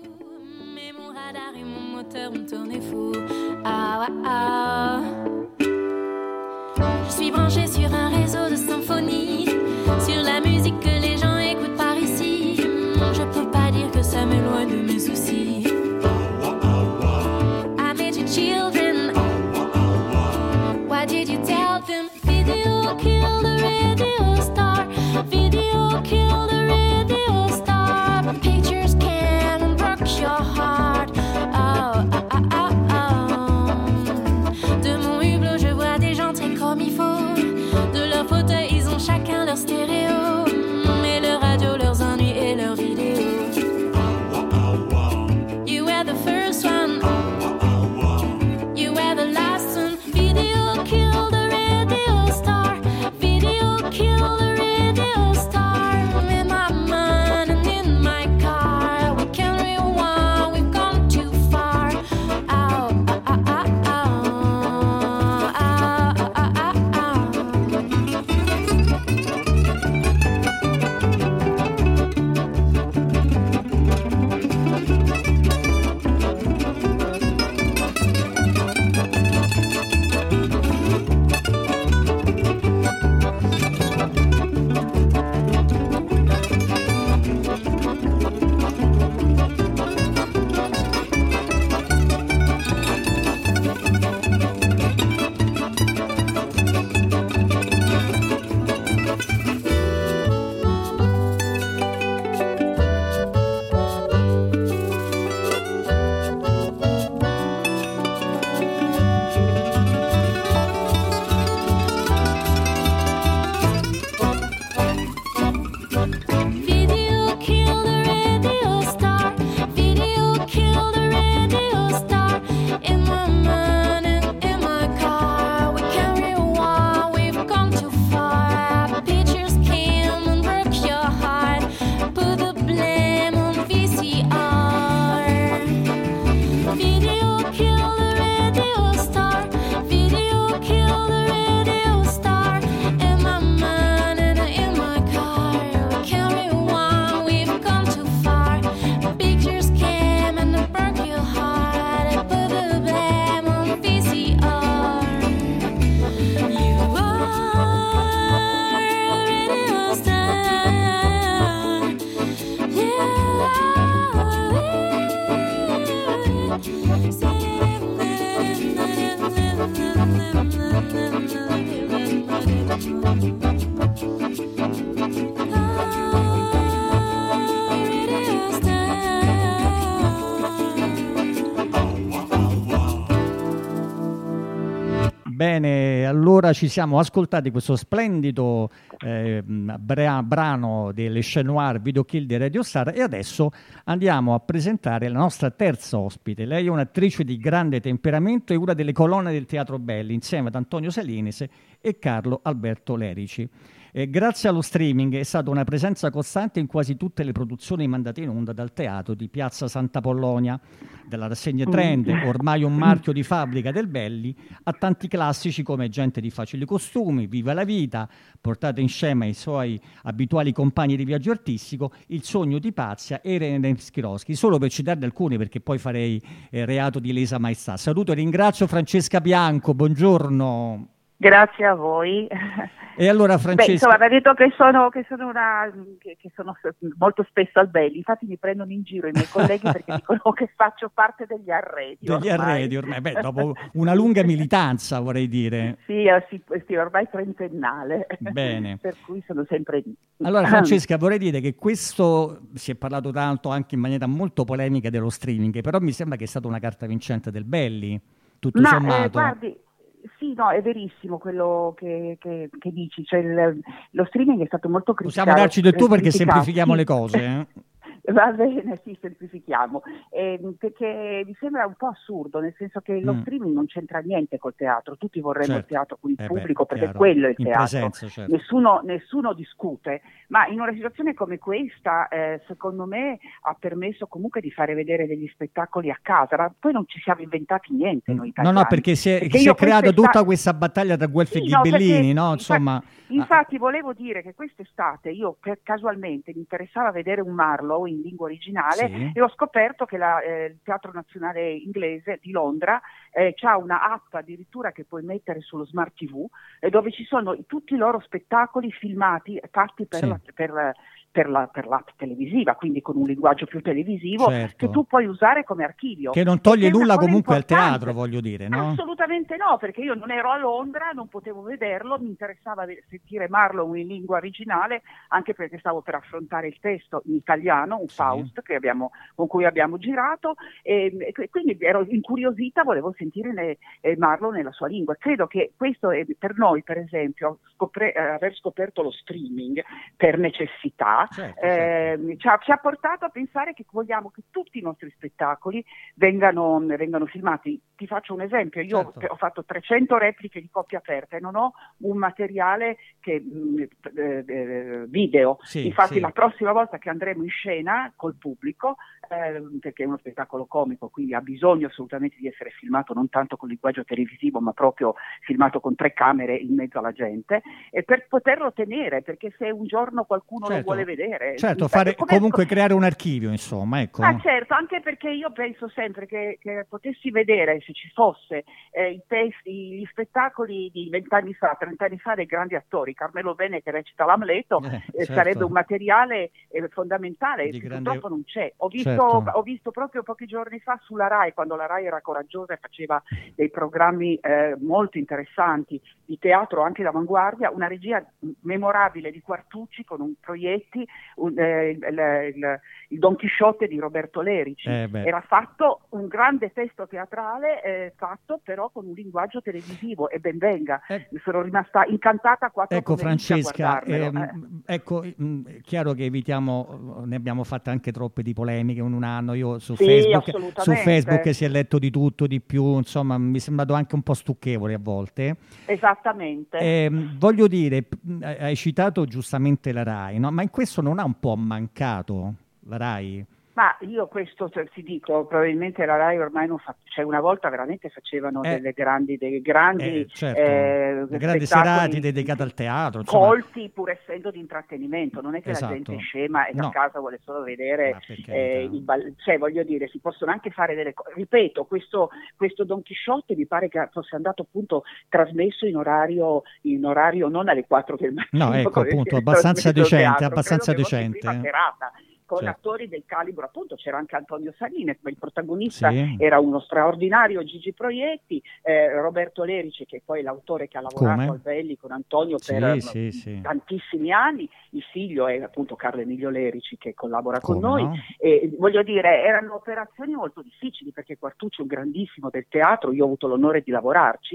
Mais mon radar et mon moteur me tournaient fou. Ah, ah, ah. Je suis branché sur un réseau de symphonie, sur la musique que les gens écoutent par ici. Je peux pas dire que ça m'éloigne de mes soucis. I made you children. Why did you tell them? Video kill the radio. Bene, allora ci siamo ascoltati questo splendido eh, bra- brano delle Chat Noir Video Kill di Radio Star e adesso andiamo a presentare la nostra terza ospite. Lei è un'attrice di grande temperamento e una delle colonne del Teatro Belli insieme ad Antonio Salinese e Carlo Alberto Lerici. E grazie allo streaming è stata una presenza costante in quasi tutte le produzioni mandate in onda dal teatro di Piazza Santa Polonia, dalla rassegna Trend, ormai un marchio di fabbrica del Belli, a tanti classici come Gente di facili costumi, Viva la vita, portata in scena ai suoi abituali compagni di viaggio artistico, Il sogno di Pazia e Irene Skiroschi, solo per citarne alcuni perché poi farei eh, reato di lesa maestà. Saluto e ringrazio Francesca Bianco, buongiorno. Grazie a voi. E allora Francesca... Beh, insomma, mi ha detto che sono, che sono, una, che, che sono molto spesso al Belli, infatti mi prendono in giro i miei colleghi perché dicono che faccio parte degli arredi. Degli ormai. arredi, ormai, beh, dopo una lunga militanza vorrei dire. Sì, eh, sì, sì, ormai trentennale. Bene. Per cui sono sempre lì. Allora Francesca, vorrei dire che questo, si è parlato tanto anche in maniera molto polemica dello streaming, però mi sembra che è stata una carta vincente del Belli, tutto Ma, sommato. Eh, guardi, sì, no, è verissimo quello che, che, che dici, cioè il, lo streaming è stato molto criticato. Possiamo darci del tu perché criticato. semplifichiamo Sì. le cose. Eh? Va bene, sì, semplifichiamo, eh, perché mi sembra un po' assurdo, nel senso che lo Mm. streaming non c'entra niente col teatro, tutti vorremmo Certo. il teatro con il Eh beh, pubblico perché chiaro. quello è il In teatro, presenza, certo. nessuno, nessuno discute, ma in una situazione come questa eh, secondo me ha permesso comunque di fare vedere degli spettacoli a casa, ma poi non ci siamo inventati niente noi No, italiani. no, perché si è, Perché si io è creata quest'estate- tutta questa battaglia tra Guelfi Sì, e no, Ghibellini, perché no? infatti- Insomma, Infatti volevo dire che quest'estate io per, casualmente mi interessava vedere un Marlowe in lingua originale Sì. e ho scoperto che la, eh, il Teatro Nazionale Inglese di Londra eh, ha una app addirittura che puoi mettere sullo smart tivù eh, dove ci sono tutti i loro spettacoli filmati fatti per, Sì. la, per, per, la, per l'app televisiva, quindi con un linguaggio più televisivo Certo. che tu puoi usare come archivio. che non toglie Ed è una nulla cosa comunque al importante. teatro, voglio dire, no? Assolutamente no, perché io non ero a Londra, non potevo vederlo, mi interessava ve- sentire Marlowe in lingua originale, anche perché stavo per affrontare il testo in italiano, un Sì. Faust che abbiamo, con cui abbiamo girato, e, e quindi ero incuriosita, volevo sentire ne, eh, Marlowe nella sua lingua. Credo che questo è per noi, per esempio, scopre- eh, aver scoperto lo streaming per necessità, Certo, eh, ci, ha, ci ha portato a pensare che vogliamo che tutti i nostri spettacoli vengano, vengano filmati. Ti faccio un esempio, io Certo. ho fatto trecento repliche di coppie aperte e non ho un materiale che, mh, eh, eh, video, Sì, infatti sì. la prossima volta che andremo in scena col pubblico, eh, perché è uno spettacolo comico, quindi ha bisogno assolutamente di essere filmato non tanto con linguaggio televisivo ma proprio filmato con tre camere in mezzo alla gente, e per poterlo tenere, perché se un giorno qualcuno Certo. lo vuole vedere, Certo, beh, fare, come- comunque creare un archivio, insomma, ecco. Ah, certo, anche perché io penso sempre che, che potessi vedere, se ci fosse, eh, i testi, gli spettacoli di vent'anni fa, trent'anni fa dei grandi attori, Carmelo Bene che recita l'Amleto, Eh, eh, certo. sarebbe un materiale eh, fondamentale, Di che grande- purtroppo non c'è. Ho visto, Certo. ho visto proprio pochi giorni fa sulla Rai, quando la Rai era coraggiosa e faceva dei programmi eh, molto interessanti di teatro anche d'avanguardia, una regia memorabile di Quartucci con un Proietti, un, eh, il, il, il Don Chisciotte di Roberto Lerici. Eh, beh. Era fatto un grande testo teatrale eh, fatto però con un linguaggio televisivo, e ben venga. Eh. Mi sono rimasta incantata a quattro Ecco pomeriggi a Francesca, guardarmelo, ehm, ecco, mh, è chiaro che evitiamo, ne abbiamo fatte anche troppe di polemiche in un anno, io su, Sì, Facebook, su assolutamente. Facebook si è letto di tutto, di più, insomma mi è sembrato anche un po' stucchevole a volte. eh. Esattamente. Ehm, voglio dire, mh, hai citato giustamente la Rai, no? Ma in questo non ha un po' mancato la Rai? Ma io questo cioè, ti dico, probabilmente la Rai ormai non fa, cioè una volta veramente facevano Eh. delle grandi, dei grandi, Eh, certo, eh, le grandi spettacoli serate dedicate al teatro, insomma. colti pur essendo di intrattenimento, non è che Esatto. la gente è scema e No. da casa vuole solo vedere Ma per carità. eh, il ball- cioè voglio dire, si possono anche fare delle cose, ripeto, questo, questo Don Chisciotte mi pare che fosse andato appunto trasmesso in orario, in orario non alle quattro del mattino, No, ecco, come appunto, si è abbastanza trasmesso decente, teatro, abbastanza credo che fosse decente, prima eh. serata, con Certo. attori del calibro, appunto c'era anche Antonio Saline, il protagonista Sì. era uno straordinario Gigi Proietti, eh, Roberto Lerici che è poi l'autore che ha lavorato Come? al Belli con Antonio Sì, per sì, sì. tantissimi anni, il figlio è appunto Carlo Emilio Lerici che collabora con Come noi, no? e voglio dire erano operazioni molto difficili perché Quartucci è un grandissimo del teatro, io ho avuto l'onore di lavorarci,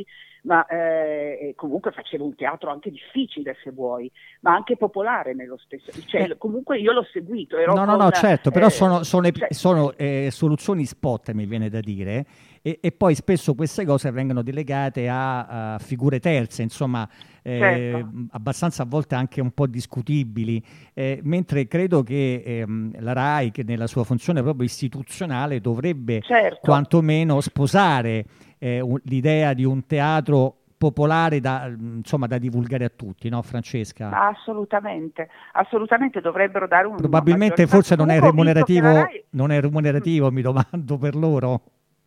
ma eh, comunque facevo un teatro anche difficile, se vuoi, ma anche popolare nello stesso, cioè, eh. comunque io l'ho seguito. Ero no, no, con, no, certo, però eh, sono, sono, cioè, sono eh, soluzioni spot, mi viene da dire, e, e poi spesso queste cose vengono delegate a, a figure terze, insomma, eh, certo. abbastanza a volte anche un po' discutibili, eh, mentre credo che ehm, la RAI, che nella sua funzione proprio istituzionale, dovrebbe certo. quantomeno sposare eh, un, l'idea di un teatro popolare da, insomma, da divulgare a tutti, no Francesca? Assolutamente, assolutamente dovrebbero dare un... Probabilmente forse non è remunerativo, RAI... non è remunerativo, mi domando, per loro.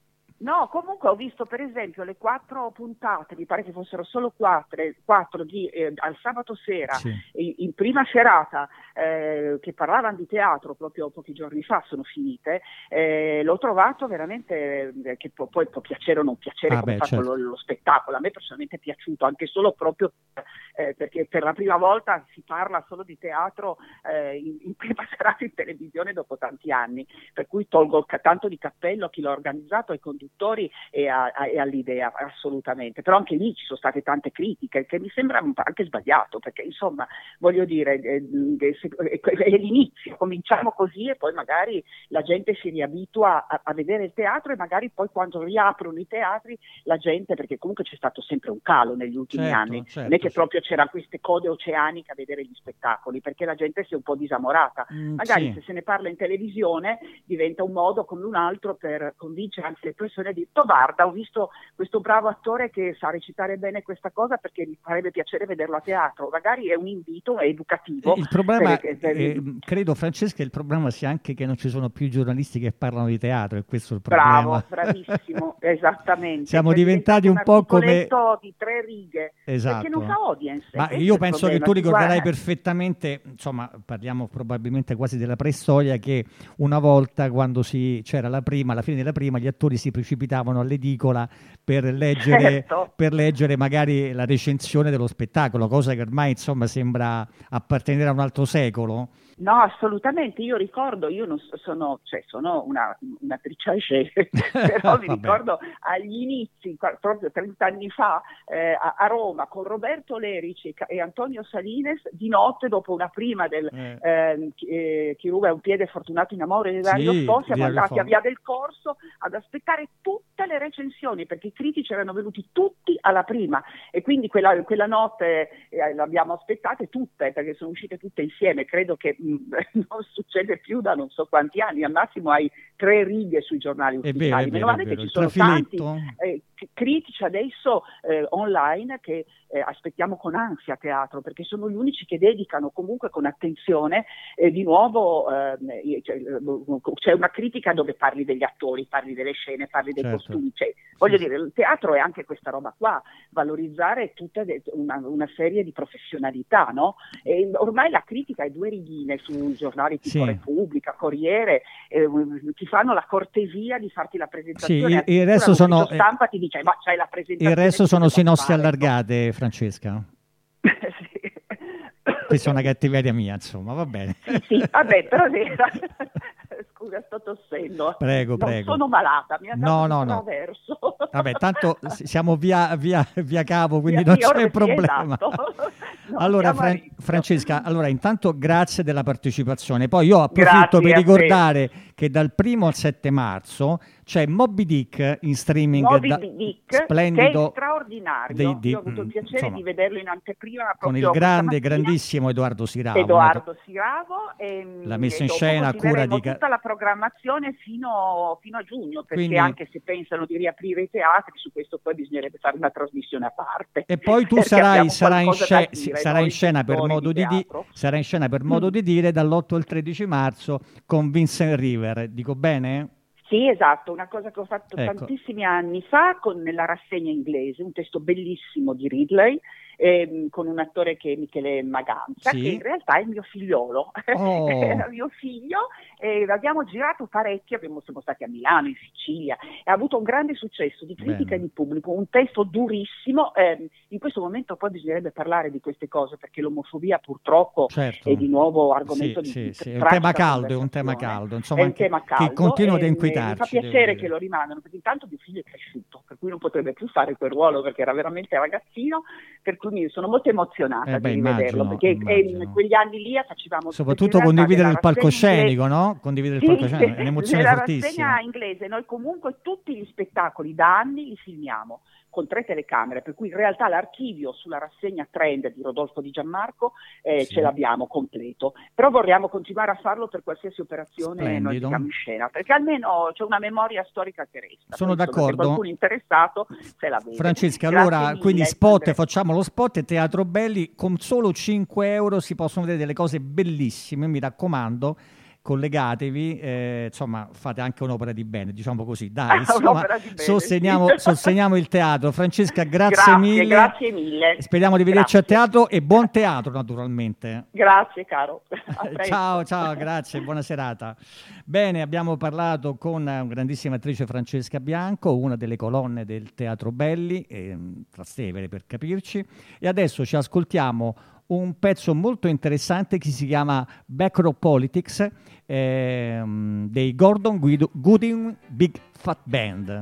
No, comunque ho visto per esempio le quattro puntate, mi pare che fossero solo quattro, quattro di, eh, al sabato sera, sì. in, in prima serata, eh, che parlavano di teatro proprio pochi giorni fa, sono finite, eh, l'ho trovato veramente, eh, che può, poi può piacere o non piacere ah, come beh, fatto certo. lo, lo spettacolo, a me personalmente è piaciuto, anche solo proprio eh, perché per la prima volta si parla solo di teatro eh, in, in prima serata in televisione dopo tanti anni, per cui tolgo tanto di cappello a chi l'ha organizzato e condotto e, a, a, e all'idea, assolutamente, però anche lì ci sono state tante critiche che mi sembra anche sbagliato, perché insomma voglio dire eh, eh, è l'inizio, cominciamo così e poi magari la gente si riabitua a, a vedere il teatro e magari poi quando riaprono i teatri la gente, perché comunque c'è stato sempre un calo negli ultimi certo, anni, certo, non è che certo. proprio c'erano queste code oceaniche a vedere gli spettacoli, perché la gente si è un po' disamorata, mm, magari sì. se se ne parla in televisione diventa un modo come un altro per convincere anche le persone. Ha detto guarda, ho visto questo bravo attore che sa recitare bene questa cosa perché mi farebbe piacere vederlo a teatro, magari è un invito, è educativo. Il problema, per, per... Eh, credo Francesca, il problema sia anche che non ci sono più giornalisti che parlano di teatro e questo è il problema. Bravo, bravissimo, esattamente. Siamo diventati un po' come... di tre righe, esatto. perché non fa audience. Ma io penso che tu ricorderai perfettamente, insomma parliamo probabilmente quasi della preistoria, che una volta quando si c'era la prima, alla fine della prima, gli attori si precipitavano all'edicola per leggere, certo. per leggere magari la recensione dello spettacolo, cosa che ormai insomma sembra appartenere a un altro secolo. No, assolutamente, io ricordo, io non sono, cioè sono una, un'attrice, però mi ricordo agli inizi, proprio trenta anni fa, eh, a, a Roma, con Roberto Lerici e Antonio Salines, di notte, dopo una prima del eh. eh, Chi ruba un piede fortunato in amore di Dario sì, Fo, siamo andati a Via del Corso ad aspettare tutte le recensioni, perché i critici erano venuti tutti alla prima, e quindi quella, quella notte eh, l'abbiamo aspettate tutte, perché sono uscite tutte insieme, credo che non succede più da non so quanti anni, al massimo hai tre righe sui giornali ufficiali. Meno male che ci sono tanti eh, critici adesso eh, online che eh, aspettiamo con ansia a teatro, perché sono gli unici che dedicano comunque con attenzione eh, di nuovo eh, cioè, c'è una critica dove parli degli attori, parli delle scene, parli dei certo. costumi, cioè, voglio sì. dire, il teatro è anche questa roba qua, valorizzare tutta de- una, una serie di professionalità, no? E ormai la critica è due righine sui giornali tipo sì. Repubblica, Corriere, eh, ti fanno la cortesia di farti la presentazione. Sì, il resto sono stampa ti dice ma c'hai la presentazione. Il resto sono sinossi allargate, Francesca. Sì. Questa è una cattiveria mia, insomma, va bene. Sì, sì, vabbè, però scusa, sto tossendo. Prego, non prego. sono malata, mi ha dato no, no, no. verso. Vabbè, tanto siamo via, via, via capo, quindi via, non c'è problema. Esatto. Allora, Fra- Francesca, allora intanto grazie della partecipazione. Poi io approfitto grazie per ricordare che dal primo al sette marzo c'è Moby Dick in streaming. Moby da, Dick, splendido, che è straordinario. Dei, di, io ho avuto il piacere insomma, di vederlo in anteprima con il grande, grandissimo Edoardo Siravo. Edoardo Siravo e l'ha messo in scena a cura di tutta la programmazione fino, fino a giugno, perché quindi, anche se pensano di riaprire i teatri, su questo poi bisognerebbe fare una trasmissione a parte. E poi tu sarai, sarai, in, sce- dire, sarai in scena per modo di, di sarà in scena per modo mm. di dire dall'otto al tredici marzo con Vincent River, dico bene? Sì, esatto, una cosa che ho fatto ecco. tantissimi anni fa con nella rassegna inglese, un testo bellissimo di Ridley, eh, con un attore che è Michele Maganza, sì. che in realtà è il mio figliolo, oh. era mio figlio, e abbiamo girato parecchio, abbiamo, siamo stati a Milano, in Sicilia, e ha avuto un grande successo di critica Bene. e di pubblico, un testo durissimo, eh, in questo momento poi bisognerebbe parlare di queste cose, perché l'omofobia purtroppo certo. è di nuovo argomento sì, di, sì, di sì. È un tema caldo, è un tema caldo, insomma, è un tema caldo, che continua ad e, inquietarci. Mi fa piacere che lo rimandano, perché intanto mio figlio è cresciuto, per cui non potrebbe più fare quel ruolo, perché era veramente ragazzino, per cui mi sono molto emozionata eh beh, di immagino, rivederlo, perché immagino. in quegli anni lì facevamo soprattutto condividere il palcoscenico, no? Condividere sì, il palcoscenico è un'emozione nella fortissima. rassegna inglese noi comunque tutti gli spettacoli da anni li filmiamo con tre telecamere, per cui in realtà l'archivio sulla rassegna Trend di Rodolfo Di Gianmarco eh, sì. ce l'abbiamo completo, però vorremmo continuare a farlo per qualsiasi operazione Splendido. noi diamo in scena, perché almeno c'è una memoria storica che resta. Sono Poi, d'accordo. Se qualcuno interessato se la vede. Francesca, Grazie allora mille, quindi spot, Andrea. facciamo lo spot e Teatro Belli, con solo cinque euro si possono vedere delle cose bellissime, mi raccomando. Collegatevi, eh, insomma fate anche un'opera di bene, diciamo così, dai, insomma, bene, sosteniamo, sì. sosteniamo il teatro. Francesca, grazie, grazie mille, grazie mille, speriamo di vederci grazie. a teatro e buon teatro naturalmente. Grazie caro. Ciao, ciao, grazie, buona serata. Bene, abbiamo parlato con una grandissima attrice, Francesca Bianco, una delle colonne del Teatro Belli, eh, Trastevere per capirci, e adesso ci ascoltiamo un pezzo molto interessante che si chiama Backrow Politics ehm, dei Gordon Goodwin Big Fat Band.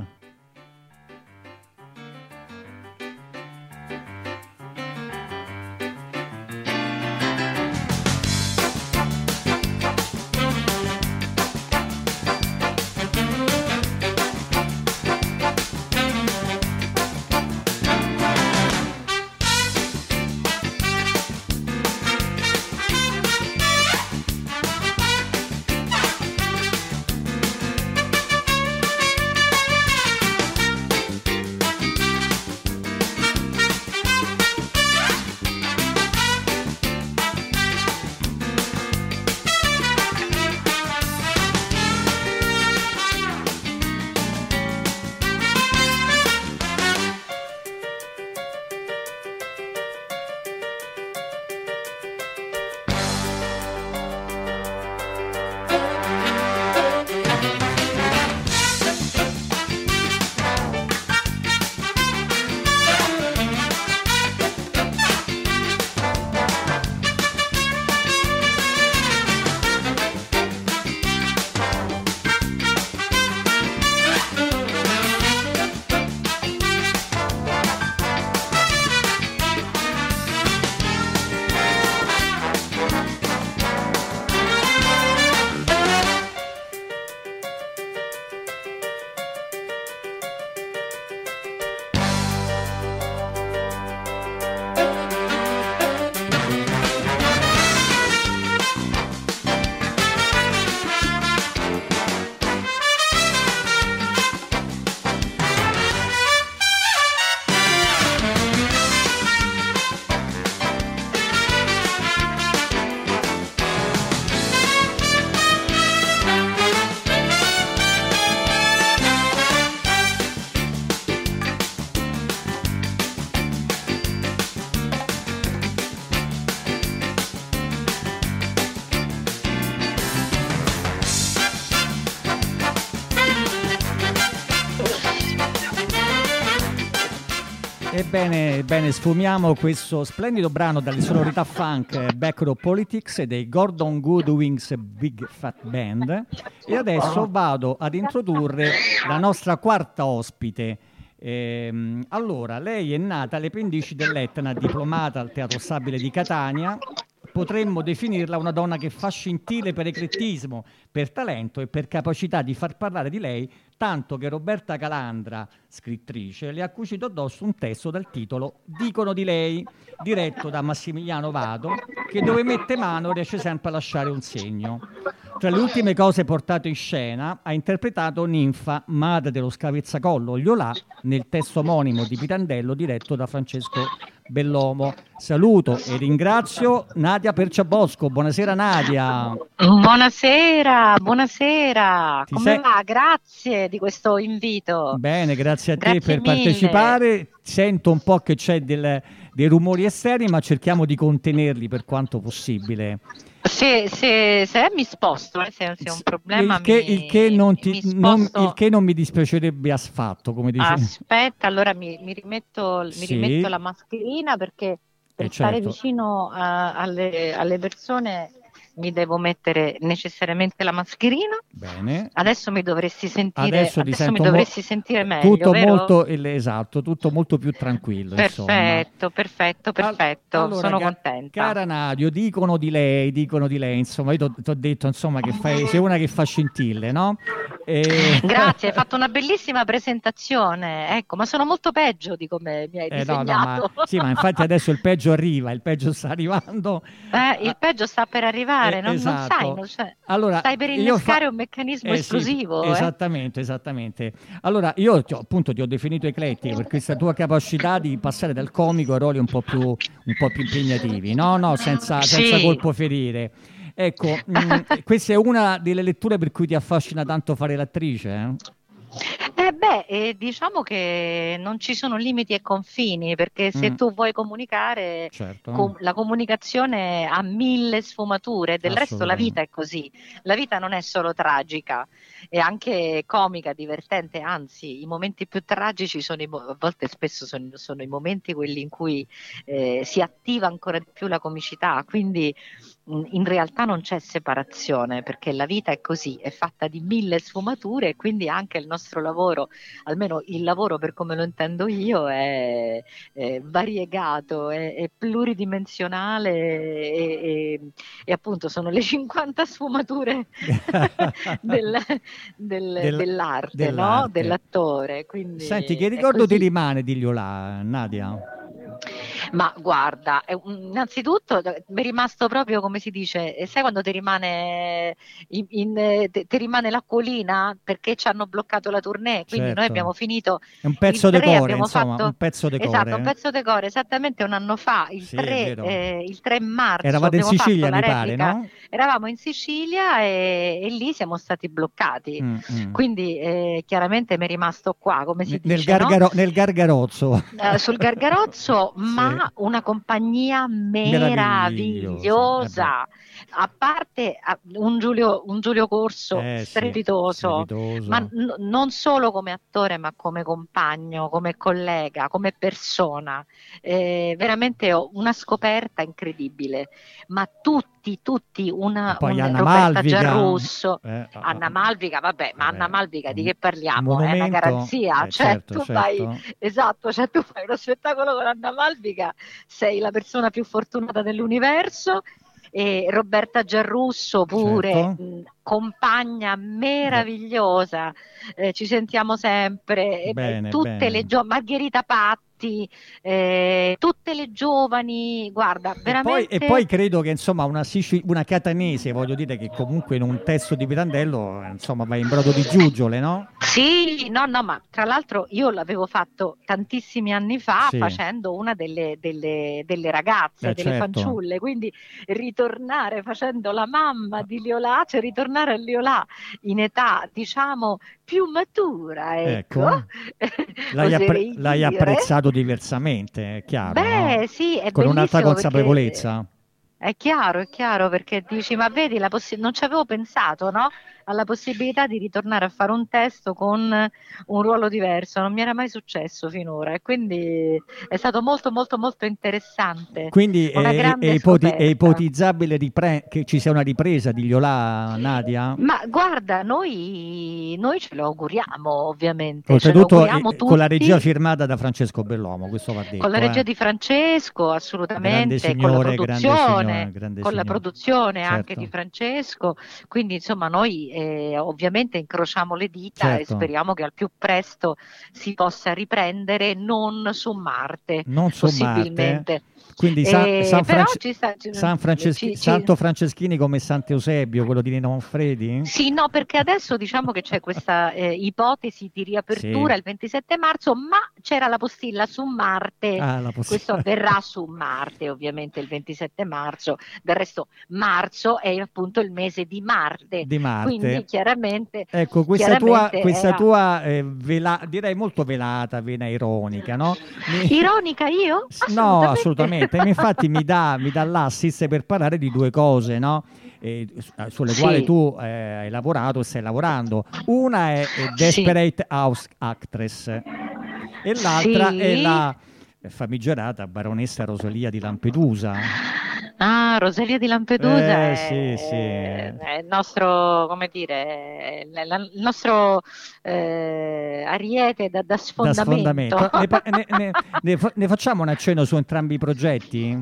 Ebbene, bene, sfumiamo questo splendido brano dalle sonorità funk Backrow Politics dei Gordon Goodwin's Big Fat Band, e adesso vado ad introdurre la nostra quarta ospite. Ehm, allora, lei è nata alle pendici dell'Etna, diplomata al Teatro Stabile di Catania. Potremmo definirla una donna che fa scintille per eclettismo, per talento e per capacità di far parlare di lei, tanto che Roberta Calandra, scrittrice, le ha cucito addosso un testo dal titolo Dicono di lei, diretto da Massimiliano Vado, che dove mette mano riesce sempre a lasciare un segno. Tra le ultime cose portate in scena ha interpretato Ninfa, madre dello scavezzacollo Liolà, nel testo omonimo di Pirandello diretto da Francesco Bellomo. Saluto e ringrazio Nadia Perciabosco. Buonasera Nadia. Buonasera, buonasera. Ti Come sei... va? Grazie di questo invito. Bene, grazie a grazie te per mille. partecipare. Sento un po' che c'è del, dei rumori esterni, ma cerchiamo di contenerli per quanto possibile. Se, se, se mi sposto, eh, se, se è un problema, il che, mi, il che non ti, mi non, sposto. il che non mi dispiacerebbe affatto, come dici. Aspetta, allora mi, mi, rimetto, mi Sì. rimetto la mascherina, perché per Eh, stare certo. vicino a- alle, alle persone mi devo mettere necessariamente la mascherina. Bene. Adesso mi dovresti sentire, Adesso ti adesso mi sento mo- dovresti sentire meglio, tutto vero? molto il- esatto, tutto molto più tranquillo, insomma. Perfetto, perfetto, Al- perfetto, allora, sono ca- contenta. Cara Nadio, dicono di lei, dicono di lei, insomma, io ti ho detto, insomma, che fai, sei una che fa scintille, no? E- Grazie, hai fatto una bellissima presentazione, ecco, ma sono molto peggio di come mi hai Eh, no, no, disegnato. ma, sì, ma infatti adesso il peggio arriva, il peggio sta arrivando. Eh, il peggio sta per arrivare, Eh, non, non esatto. sai, non sai. Allora, Stai per io innescare fa- un meccanismo Eh, sì, esplosivo. eh. esattamente, esattamente. Allora, io ti ho- appunto ti ho definito eclettica per questa tua capacità di passare dal comico a ruoli un po' più, un po' più impegnativi, no? No, senza, senza Sì. colpo ferire. Ecco, mh, questa è una delle letture per cui ti affascina tanto fare l'attrice, eh? Eh beh, eh, diciamo che non ci sono limiti e confini, perché se Mm. tu vuoi comunicare, Certo. com- la comunicazione ha mille sfomature, del resto la vita è così. La vita non è solo tragica, è anche comica, divertente, anzi, i momenti più tragici sono i mo- a volte spesso sono, sono i momenti quelli in cui eh, si attiva ancora di più la comicità, quindi mh, in realtà non c'è separazione, perché la vita è così, è fatta di mille sfumature, e quindi anche il nostro lavoro, almeno il lavoro per come lo intendo io, è, è variegato, è, è pluridimensionale e, e- e appunto sono le cinquanta sfumature del- del- Del- dell'arte, no? dell'arte. Dell'attore. Quindi Senti, che è ricordo ti così. rimane, diglielo là, Nadia? Ma guarda, è un- innanzitutto eh, mi è rimasto proprio, come si dice, eh, sai quando ti rimane, in, in, eh, te- ti rimane l'acquolina perché ci hanno bloccato la tournée, quindi Certo. noi abbiamo finito È un pezzo il tre, decore, abbiamo insomma, fatto- un pezzo decore. esatto, un pezzo decore, esattamente un anno fa, il, Sì, è tre, vero. eh, il tre marzo Eravate in abbiamo Sicilia, fatto mi la pare, replica, no? eravamo in Sicilia e, e lì siamo stati bloccati, Mm, mm. quindi eh, chiaramente mi è rimasto qua, come si Ne- nel, dice, no? gargaro- nel gargarozzo. Eh, sul Gargarozzo, Sì. ma una compagnia Meravigliosa, meravigliosa. A parte ah, un Giulio, un Giulio Corso Eh, sì, strepitoso, strepitoso. ma n- non solo come attore, ma come compagno, come collega, come persona. Eh, veramente ho una scoperta incredibile. Ma tutti, tutti, una, E poi un- Anna Roberta Malviga. Giarrusso. Eh, Anna Malviga, vabbè, ma vabbè, Anna Malviga di un- che parliamo? un È una monumento. garanzia, Eh, cioè certo, tu certo. fai, esatto, cioè tu fai uno spettacolo con Anna Malviga, sei la persona più fortunata dell'universo. E Roberta Giarrusso pure, Certo. mh, compagna meravigliosa, eh, ci sentiamo sempre, e- e Bene, tutte bene. le giovani, Margherita Patti, eh, tutte le giovani, guarda, E poi, veramente... e poi credo che insomma una, Sici- una catanese, voglio dire che comunque in un testo di Pirandello eh, insomma va in brodo di giuggiole, no? Sì, no, no, ma tra l'altro io l'avevo fatto tantissimi anni fa Sì. facendo una delle, delle- delle ragazze, Eh, delle certo. fanciulle, quindi ritornare facendo la mamma di Liolà, cioè ritornare a Liolà in età, diciamo, più matura, ecco. Ecco. L'hai, appre- oserei l'hai dire. apprezzato diversamente, è chiaro, Beh, no? sì, è Con un'altra bellissimo consapevolezza. perché è chiaro, è chiaro, perché dici, ma vedi, la possi- non ci avevo pensato, no? Alla possibilità di ritornare a fare un testo con un ruolo diverso, non mi era mai successo finora, e quindi è stato molto, molto, molto interessante. Quindi Una è, grande è ipoti- è scoperta. ipotizzabile ripre- che ci sia una ripresa di Liolà, Nadia? Ma guarda, noi, noi ce lo auguriamo, ovviamente, ce lo Oltretutto auguriamo eh, con la tutti. regia firmata da Francesco Bellomo, questo va detto. Con la regia eh. di Francesco, Grande assolutamente, signore, con la grande produzione, signore, grande con la signore. produzione anche Certo. di Francesco. Quindi, insomma, noi eh, ovviamente incrociamo le dita e Certo. speriamo che al più presto si possa riprendere, non su Marte, Non su Marte, possibilmente. Quindi San, Eh, San, però France- ci sta- ci- San Franceschi- ci- ci- Santo Franceschini come Sant'Eusebio, quello di Nino Manfredi? Sì, no, perché adesso diciamo che c'è questa eh, ipotesi di riapertura Sì. il ventisette marzo, ma c'era la postilla su Marte. Ah, la possi- Questo avverrà su Marte, ovviamente il ventisette marzo. Del resto, marzo è appunto il mese di Marte. Di Marte. Quindi chiaramente. Ecco, questa tua, chiaramente questa era- tua eh, vela- direi molto velata, vena ironica, no? Mi- Ironica io? No, assolutamente. Infatti mi dà, mi dà l'assist per parlare di due cose, no? Eh, su- sulle Sì. quali tu eh, hai lavorato e stai lavorando. Una è, è Desperate House Actress e l'altra Sì. è la famigerata baronessa Rosalia di Lampedusa. Ah, Rosalia di Lampedusa Eh, è, sì, sì. è il nostro, come dire, è la- il nostro eh, ariete da, da Da sfondamento. sfondamento. Ne, pa- ne- ne- ne fa- ne facciamo un accenno su entrambi i progetti?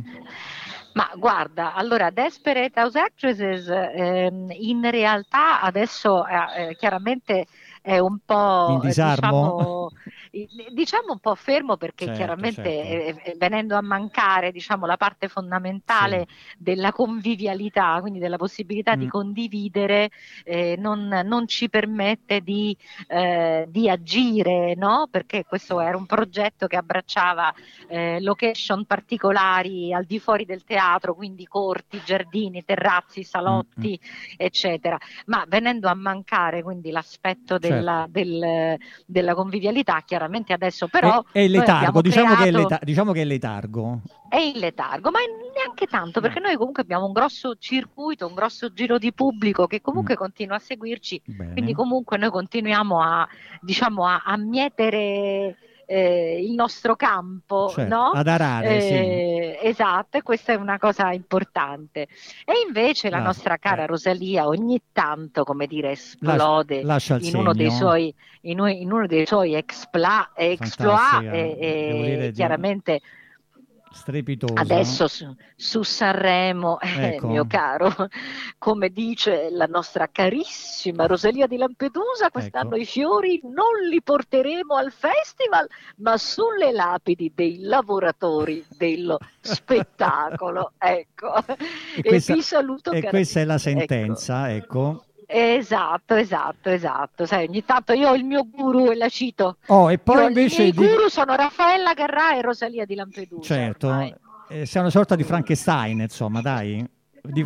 Ma guarda, allora Desperate House Actresses ehm, in realtà adesso eh, eh, chiaramente è un po' In eh, disarmo? diciamo, i- diciamo un po' fermo perché Certo, chiaramente certo. eh, eh, venendo a mancare diciamo la parte fondamentale della convivialità, quindi della possibilità di Mm. condividere, eh, non, non ci permette di, eh, di agire, no? Perché questo era un progetto che abbracciava eh, location particolari al di fuori del teatro, quindi corti, giardini, terrazzi, salotti, eccetera. Ma venendo a mancare quindi l'aspetto della, del- della convivialità, chiaramente adesso però è, è il noi letargo, abbiamo diciamo, che è creato- leta- diciamo che è letargo. è in letargo, ma neanche tanto, perché noi comunque abbiamo un grosso circuito, un grosso giro di pubblico che comunque Mm. continua a seguirci, Bene. quindi comunque noi continuiamo a, diciamo, a, a mietere eh, il nostro campo, Certo, no? ad arare, sì. Eh, Esatto, e questa è una cosa importante. E invece la La- nostra cara eh. Rosalia ogni tanto, come dire, esplode Lascia il in uno dei segno. suoi, in uno, in uno dei suoi expla- exploit Fantastica, e, e devo dire, di- chiaramente Strepitosa. adesso su, su Sanremo, eh, Ecco. mio caro, come dice la nostra carissima Rosalia di Lampedusa, quest'anno Ecco. i fiori non li porteremo al festival, ma sulle lapidi dei lavoratori dello spettacolo. Ecco. E questa, vi saluto e carissimi. questa è la Ecco. sentenza, ecco. Esatto, esatto, esatto. Sai, ogni tanto io ho il mio guru e la cito. Oh, e poi Io- invece i miei di- guru sono Raffaella Carrà e Rosalia di Lampedusa. certo, ormai. eh, sei una sorta di Frankenstein, insomma, dai. Di-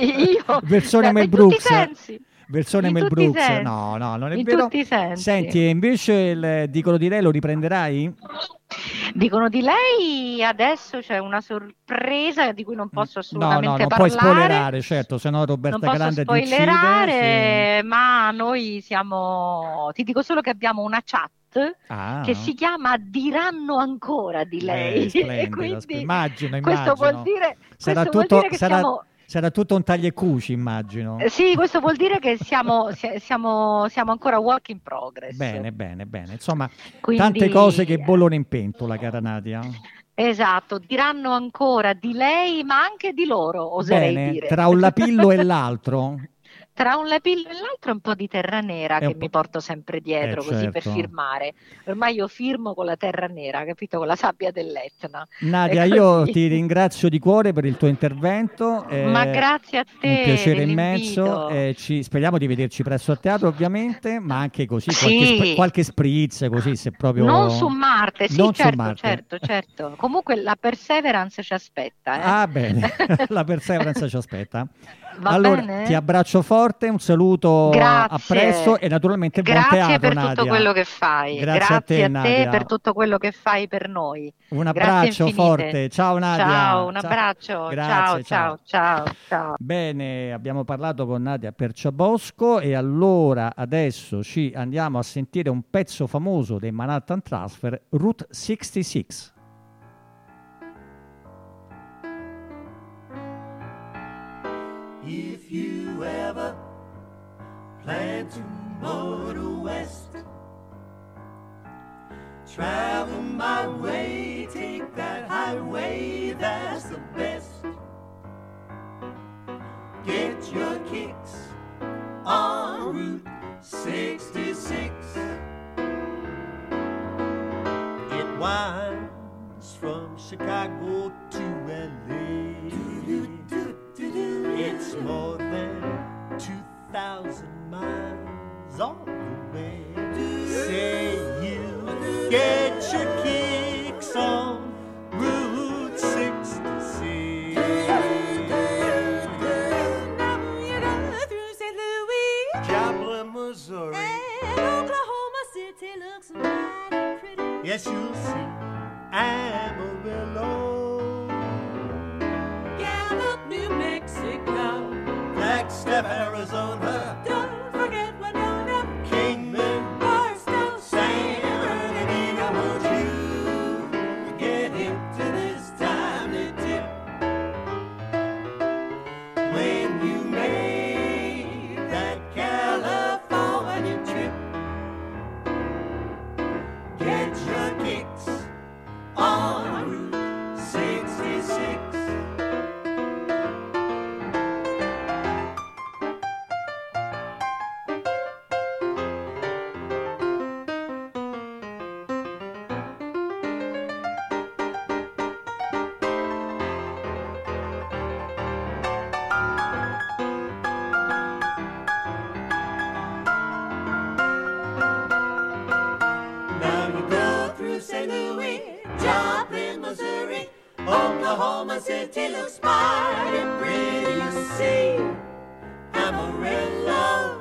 Io, versione Beh, Mel in tutti i Brooks. sensi. Versione In Mel tutti i Brooks. sensi. No, no, non è In vero. tutti i sensi. Senti, e invece il Dicono di lei lo riprenderai? Dicono di lei adesso c'è una sorpresa di cui non posso No, assolutamente no, non parlare. puoi spoilerare, certo, se no Non Roberta posso Grande ti uccide. spoilerare, ma noi siamo. Ti dico solo che abbiamo una chat sì. Ah, che si chiama Diranno ancora di lei. Eh, splendido, E quindi sp- immagino, questo vuol immagino. dire, Sarà questo vuol tutto, dire che sarà, siamo. sarà tutto un taglia e cuci, immagino. Eh, Sì, questo vuol dire che siamo, si- siamo, siamo ancora work in progress. Bene, bene, bene. Insomma, Quindi- tante cose che bollono in pentola, cara Nadia. Esatto, diranno ancora di lei, ma anche di loro, oserei Bene, dire. tra un lapillo e l'altro. Tra un lapillo e l'altro un po' di terra nera È che un po'- mi porto sempre dietro, Eh, così per certo. firmare. Ormai io firmo con la terra nera, capito? Con la sabbia dell'Etna. Nadia, E io così- ti ringrazio di cuore per il tuo intervento. eh, Ma grazie a te Un piacere dell'invito. immenso. eh, ci, speriamo di vederci presto a teatro, ovviamente, ma anche così Sì. qualche, spr- qualche spritz, così se proprio. Non su Marte, sì, Non su certo, Marte. certo, certo. Comunque la perseverance ci aspetta, eh. Ah, bene, la perseveranza ci aspetta. Va allora, bene? ti abbraccio forte, un saluto Grazie. a presto e naturalmente buon Grazie teatro, per Nadia. tutto quello che fai. Grazie a te, Nadia. per tutto quello che fai per noi. Un Grazie abbraccio infinite. forte. Ciao Nadia. Ciao, un Ciao. abbraccio. Grazie, ciao, ciao, ciao, ciao. Bene, abbiamo parlato con Nadia Perciabosco e allora adesso ci andiamo a sentire un pezzo famoso dei Manhattan Transfer, Route sessantasei. If you ever plan to motor west, travel my way, take that highway, that's the best. Get your kicks on Route sixty-six. It winds from Chicago to Yes, you'll see Amarillo, Gallup, New Mexico, Flagstaff, Arizona, don't forget Winona, Kingman, Barstow, San Bernardino. Won't you get hip to this timely tip? When you made that California trip, get your kicks on Route sixty-six. Now you go through Saint Louis, Joplin, Missouri, Oklahoma City looks mighty pretty. You see Amarillo,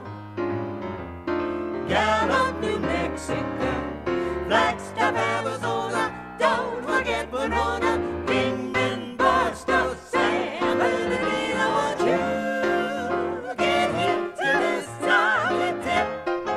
Gallup, New Mexico, Flagstaff, Arizona, don't forget Winona, Kingman, Barstow, San Bernardino. Won't you get hip to this timely tip?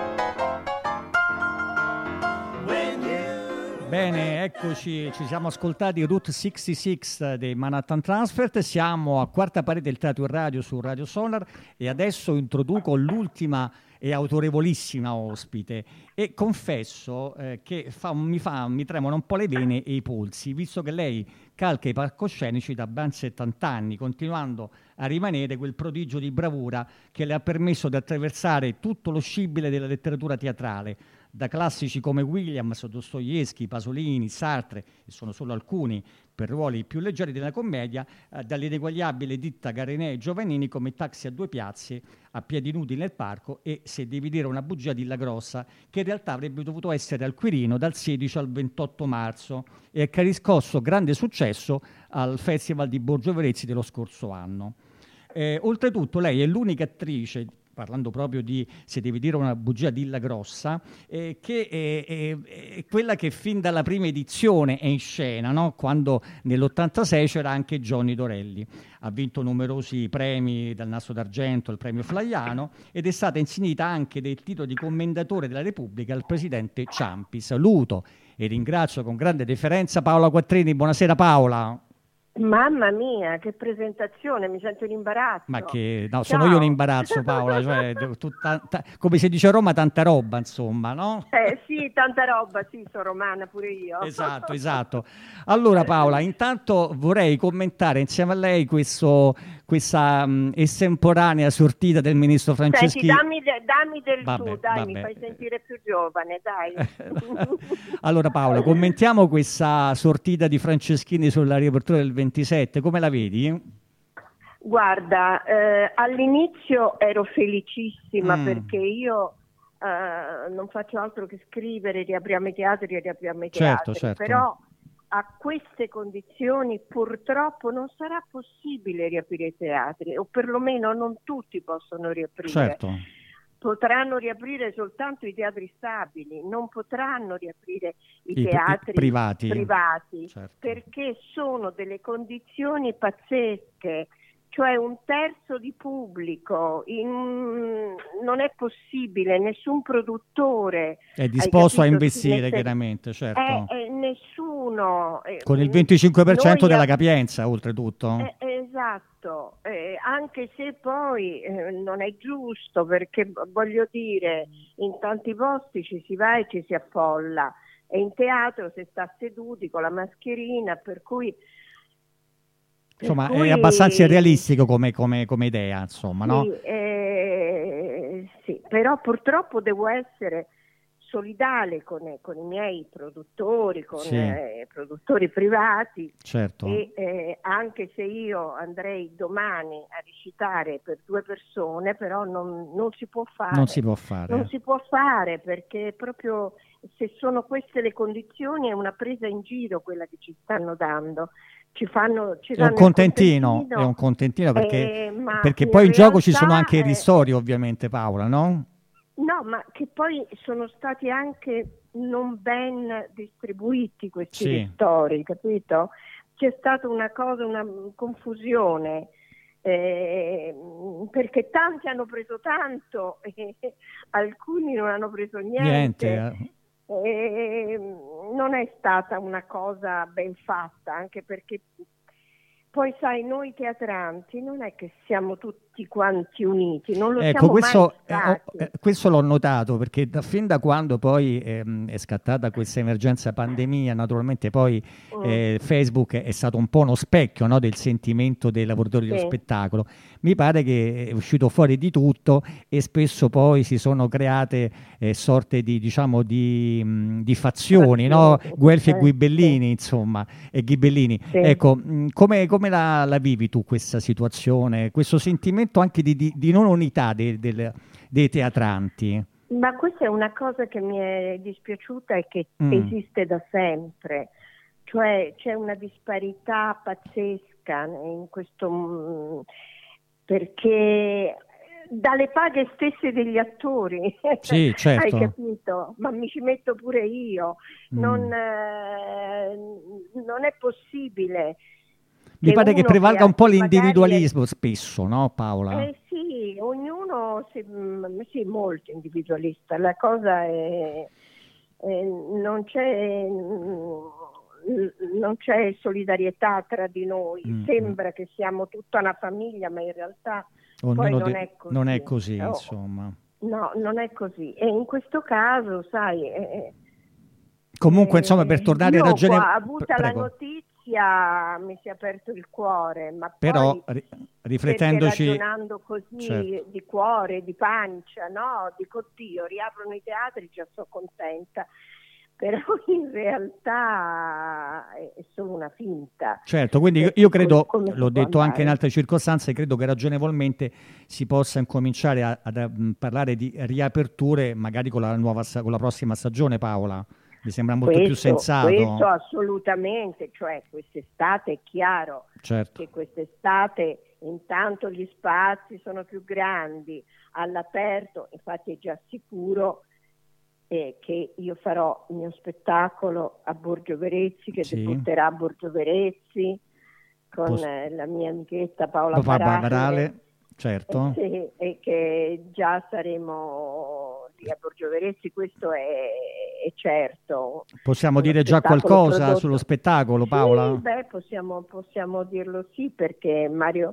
When you Bene, eccoci, ci siamo ascoltati Route sessantasei dei Manhattan Transfer, siamo a quarta parete del Teatro in Radio su Radio Sonar e adesso introduco l'ultima e autorevolissima ospite e confesso eh, che fa, mi, fa, mi tremano un po' le vene e i polsi, visto che lei calca i palcoscenici da ben settanta anni, continuando a rimanere quel prodigio di bravura che le ha permesso di attraversare tutto lo scibile della letteratura teatrale, da classici come Williams, Dostoevsky, Pasolini, Sartre, e sono solo alcuni per ruoli più leggeri della commedia, eh, dall'ineguagliabile ditta Garinè e Giovannini come Taxi a due piazze, A piedi nudi nel parco e Se devi dire una bugia dilla grossa, che in realtà avrebbe dovuto essere al Quirino dal sedici al ventotto marzo e che ha riscosso grande successo al Festival di Borgio Verezzi dello scorso anno. Eh, oltretutto lei è l'unica attrice, parlando proprio di Se devi dire una bugia dilla grossa, eh, che è, è, è quella che fin dalla prima edizione è in scena, no? Quando nell'ottantasei c'era anche Johnny Dorelli. Ha vinto numerosi premi, dal Nastro d'Argento al premio Flaiano, ed è stata insignita anche del titolo di Commendatore della Repubblica al presidente Ciampi. Saluto e ringrazio con grande deferenza Paola Quattrini. Buonasera Paola. Mamma mia, che presentazione, mi sento in imbarazzo. Ma che no, sono io in imbarazzo Paola, cioè, tutta, ta, come si dice a Roma, tanta roba insomma, no? Eh sì, tanta roba, sì, sono romana pure io. Esatto, esatto. Allora Paola, intanto vorrei commentare insieme a lei questo, questa um, estemporanea sortita del ministro Franceschini. Senti, dammi, de, dammi del vabbè, tu, dai, vabbè. mi fai sentire più giovane, dai. Allora Paola, commentiamo questa sortita di Franceschini sulla riapertura del ventisette, come la vedi? Guarda, eh, all'inizio ero felicissima Mm. perché io eh, non faccio altro che scrivere, riapriamo i teatri, riapriamo i Certo, teatri, certo. però a queste condizioni purtroppo non sarà possibile riaprire i teatri, o perlomeno non tutti possono riaprire. Certo. Potranno riaprire soltanto i teatri stabili, non potranno riaprire i, I- i teatri privati. privati, Certo. perché sono delle condizioni pazzesche, cioè un terzo di pubblico, in- non è possibile, nessun produttore È disposto a hai capito? investire, Nel sen- chiaramente, certo. Eh, eh, nessuno. eh, Con il venticinque per cento noi della a- capienza, oltretutto. eh, esatto, eh, anche se poi eh, non è giusto, perché v- voglio dire, in tanti posti ci si va e ci si affolla, e in teatro si sta seduti con la mascherina, per cui... per Insomma, cui- è abbastanza realistico come, come- come idea, insomma, no? Sì, eh, sì, però purtroppo devo essere solidale con, con i miei produttori, con Sì. eh, produttori privati, Certo. e eh, anche se io andrei domani a recitare per due persone, però non, non si può fare. Non si può fare. Non si può fare, perché proprio se sono queste le condizioni è una presa in giro quella che ci stanno dando. Ci fanno, ci È danno un il contentino, è un contentino perché, eh, ma perché in poi in gioco ci sono realtà, anche i eh, ristori, ovviamente, Paola, no? No, ma che poi sono stati anche non ben distribuiti questi Sì. ristori, capito? C'è stata una cosa, una confusione, eh, perché tanti hanno preso tanto e alcuni non hanno preso niente. Niente. eh. E non è stata una cosa ben fatta, anche perché poi sai, noi teatranti non è che siamo tutti quanti uniti, non lo Ecco, siamo questo, mai eh, stati. eh, questo l'ho notato perché da, fin da quando poi ehm, è scattata questa emergenza pandemia, naturalmente poi Mm. eh, Facebook è stato un po' uno specchio, no, del sentimento dei lavoratori dello Sì. spettacolo. Mi pare che è uscito fuori di tutto e spesso poi si sono create eh, sorte di, diciamo, di, mh, di fazioni, no? Fazioni, Guelfi e eh, Ghibellini, insomma, e Ghibellini. Sì. Ecco, mh, come, come la, la vivi tu questa situazione, questo sentimento anche di, di- di non unità dei, del- dei teatranti? Ma questa è una cosa che mi è dispiaciuta e che Mm. esiste da sempre, cioè c'è una disparità pazzesca in questo, mm, perché dalle paghe stesse degli attori, Sì, certo. hai capito? Ma mi ci metto pure io, Mm. non, eh, non è possibile. Mi pare che uno prevalga un po' magari è- l'individualismo spesso, no, Paola? Eh sì, ognuno si, mm, sì, molto individualista. La cosa è, è- non c'è mm, non c'è solidarietà tra di noi. Mm, Sembra che siamo tutta una famiglia, ma in realtà poi Ognuno non de- è così. non è così, Oh, insomma. no, non è così. E in questo caso, sai, eh, Comunque, eh, insomma, per tornare io a ragione... qua, avuta Pre- la prego. notizia, mi si è aperto il cuore, ma Però, poi ri- perché riflettendoci... ragionando così Certo. di cuore, di pancia, no? Dico, Dio, riaprono i teatri, già sono contenta. Però in realtà è è solo una finta. Certo, quindi io, Perché io credo, come- come l'ho si può detto anche in andare? altre circostanze, credo che ragionevolmente si possa incominciare a, ad, mm, parlare di riaperture magari con la, nuova, sta- con la prossima stagione, Paola. Mi sembra molto più Questo, sensato. questo assolutamente, cioè quest'estate è chiaro Certo. che quest'estate intanto gli spazi sono più grandi, all'aperto, infatti è già sicuro eh, che io farò il mio spettacolo a Borgio Verezzi, che Sì. debutterà a Borgio Verezzi con Poss- eh, la mia amichetta Paola Papà Barale, Barale, certo. eh, sì, e che già saremo lì a Borgio Verezzi, questo è, è certo. Possiamo Uno dire già spettacolo qualcosa prodotto- sullo spettacolo, Paola? Sì, beh, possiamo, possiamo dirlo sì, perché Mario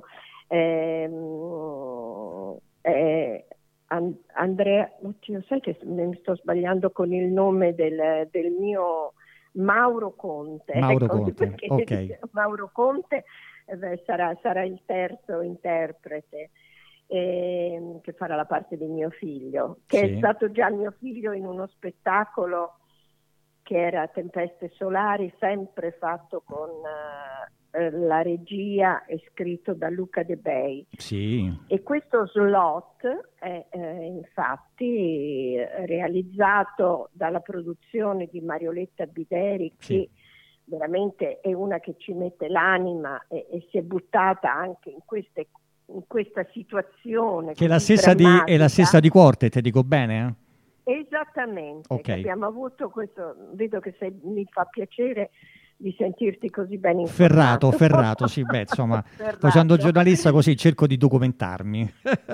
ehm, eh, An- Andrea, oddio, sai che mi sto sbagliando con il nome del, del mio Mauro Conte. Mauro ecco, Conte, perché ok. Mauro Conte eh, beh, sarà, sarà il terzo interprete. ehm, che farà la parte di mio figlio, che Sì. è stato già mio figlio in uno spettacolo che era Tempeste Solari, sempre fatto con eh, la regia e scritto da Luca De Bei. Sì, E questo slot è eh, infatti eh, realizzato dalla produzione di Marioletta Bideri, Sì. che veramente è una che ci mette l'anima e, e si è buttata anche in queste in questa situazione che è la così stessa di, è la drammatica. stessa di Quartet, ti dico bene? eh? Esattamente, Ok. che abbiamo avuto questo, vedo che sei- mi fa piacere di sentirti così ben Ferrato, informato. ferrato, sì, beh, insomma, Ferrato. facendo giornalista così cerco di documentarmi.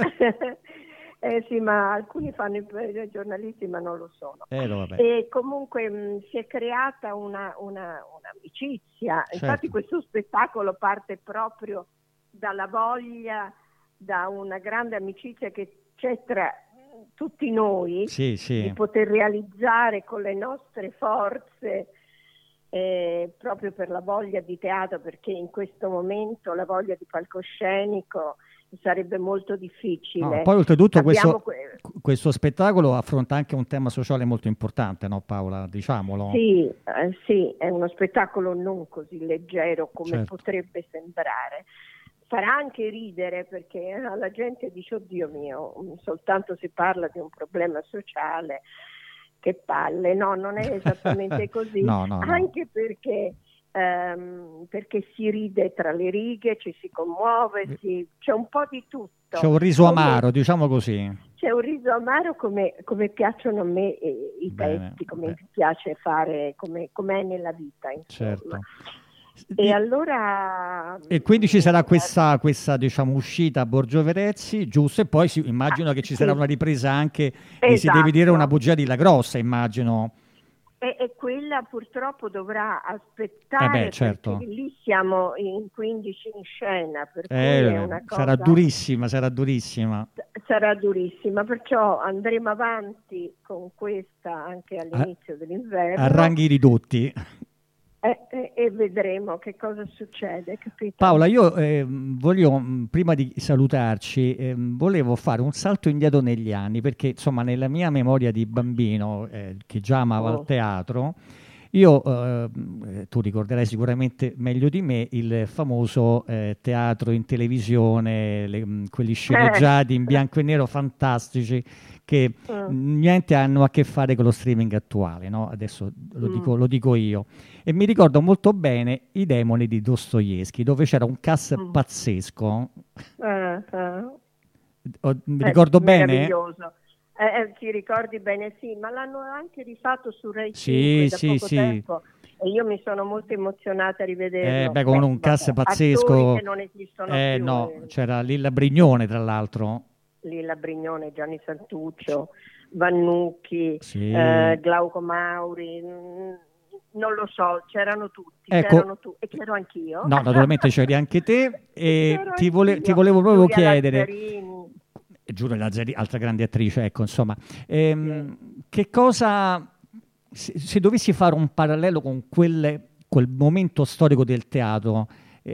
Eh sì, ma alcuni fanno i i giornalisti ma non lo sono. Eh, no, vabbè. E comunque mh, si è creata una, una, un'amicizia, Certo. infatti questo spettacolo parte proprio dalla voglia, da una grande amicizia che c'è tra tutti noi, Sì, sì. di poter realizzare con le nostre forze eh, proprio per la voglia di teatro, perché in questo momento la voglia di palcoscenico sarebbe molto difficile. No, poi oltretutto Abbiamo questo, que- questo spettacolo affronta anche un tema sociale molto importante, no Paola? Diciamolo. Sì, eh, sì, è uno spettacolo non così leggero come Certo. potrebbe sembrare. Farà anche ridere perché eh, la gente dice, oddio mio, soltanto si parla di un problema sociale, che palle. No, non è esattamente così, No, no, no. anche perché, ehm, perché si ride tra le righe, ci si commuove, si- c'è un po' di tutto. C'è un riso Come- amaro, diciamo così. c'è un riso amaro come, come piacciono a me eh, i Bene, testi, come beh. mi piace fare, come è nella vita, insomma. Certo. E allora... E quindi ci sarà questa, questa diciamo, uscita a Borgio Verezzi, giusto? E poi si- immagino Ah, che ci sì. sarà una ripresa anche e si deve dire Esatto. una bugia di La Grossa, immagino. E, e quella purtroppo dovrà aspettare, Eh beh, certo. perché lì siamo in quindici in scena, per cui Eh, è una cosa... sarà durissima, sarà durissima. Sarà durissima, perciò andremo avanti con questa anche all'inizio dell'inverno. A ranghi ridotti. E, e- e vedremo che cosa succede, capito? Paola, io eh, voglio, mh, prima di salutarci, ehm, volevo fare un salto indietro negli anni, perché insomma nella mia memoria di bambino, eh, che già amava Oh. il teatro, io, eh, mh, tu ricorderai sicuramente meglio di me, il famoso eh, teatro in televisione, le- mh, quelli sceneggiati in bianco e nero fantastici, che Mm. niente hanno a che fare con lo streaming attuale, no? Adesso lo Mm. dico, lo dico io. E mi ricordo molto bene I demoni di Dostoevsky, dove c'era un cast Mm. pazzesco. Eh, eh. O- mi Eh, ricordo bene? meraviglioso. Eh, eh, ti ricordi bene, sì, ma l'hanno anche rifatto su Rai Sì, cinque da sì, poco sì. tempo e io mi sono molto emozionata a rivederlo. Eh, beh, con un cast vabbè, pazzesco. attori che non esistono Eh, più, no, eh, c'era Lilla Brignone, tra l'altro. Lilla Brignone, Gianni Santuccio, Vannucchi, Sì. eh, Glauco Mauri, mm, non lo so, c'erano tutti, Ecco. c'erano tu- e c'ero anch'io. No, naturalmente c'eri anche te. E C'ero ti, vole- anch'io. ti volevo proprio Giulia chiedere. Lazzarini. Giulio Lazzarini, altra grande attrice, ecco, insomma, ehm, che cosa, se, se dovessi fare un parallelo con quelle- quel momento storico del teatro,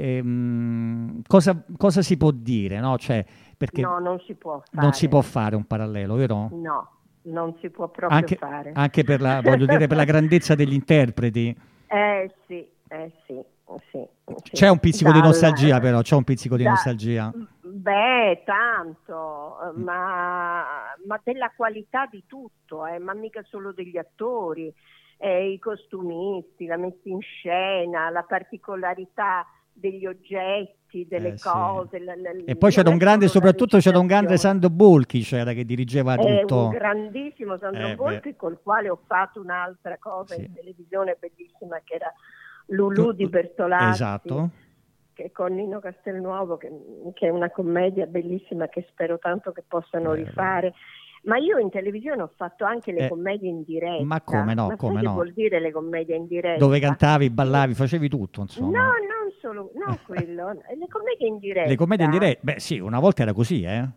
ehm, cosa, cosa si può dire, no? Cioè, perché No, non si può fare. non si può fare un parallelo, vero? No, non si può proprio Anche, fare. anche per la, voglio dire, per la grandezza degli interpreti. Eh sì, eh sì, sì, sì. C'è un pizzico di Dalla- nostalgia, però, c'è un pizzico di da- nostalgia. Beh, tanto, eh, ma, ma della qualità di tutto, eh, ma mica solo degli attori, eh, i costumisti, la messa in scena, la particolarità degli oggetti, delle Eh, sì. cose. la- la- E poi c'era non un è grande, solo la soprattutto c'era un grande recitazione. Sandro Bolchi, c'era, che dirigeva È tutto. un grandissimo Sandro Eh, Bolchi col quale ho fatto un'altra cosa Sì. in televisione bellissima che era Lulù di Tu- Bertolazzi, Esatto. che con Nino Castelnuovo, che, che è una commedia bellissima che spero tanto che possano Beh, rifare. Ma io in televisione ho fatto anche le Eh, commedie in diretta. ma come no, Ma sai come che no? vuol dire le commedie in diretta? Dove cantavi, ballavi, facevi tutto, No, insomma. non solo, no quello, le commedie in diretta. Le commedie in diretta, beh sì, una volta era così, eh?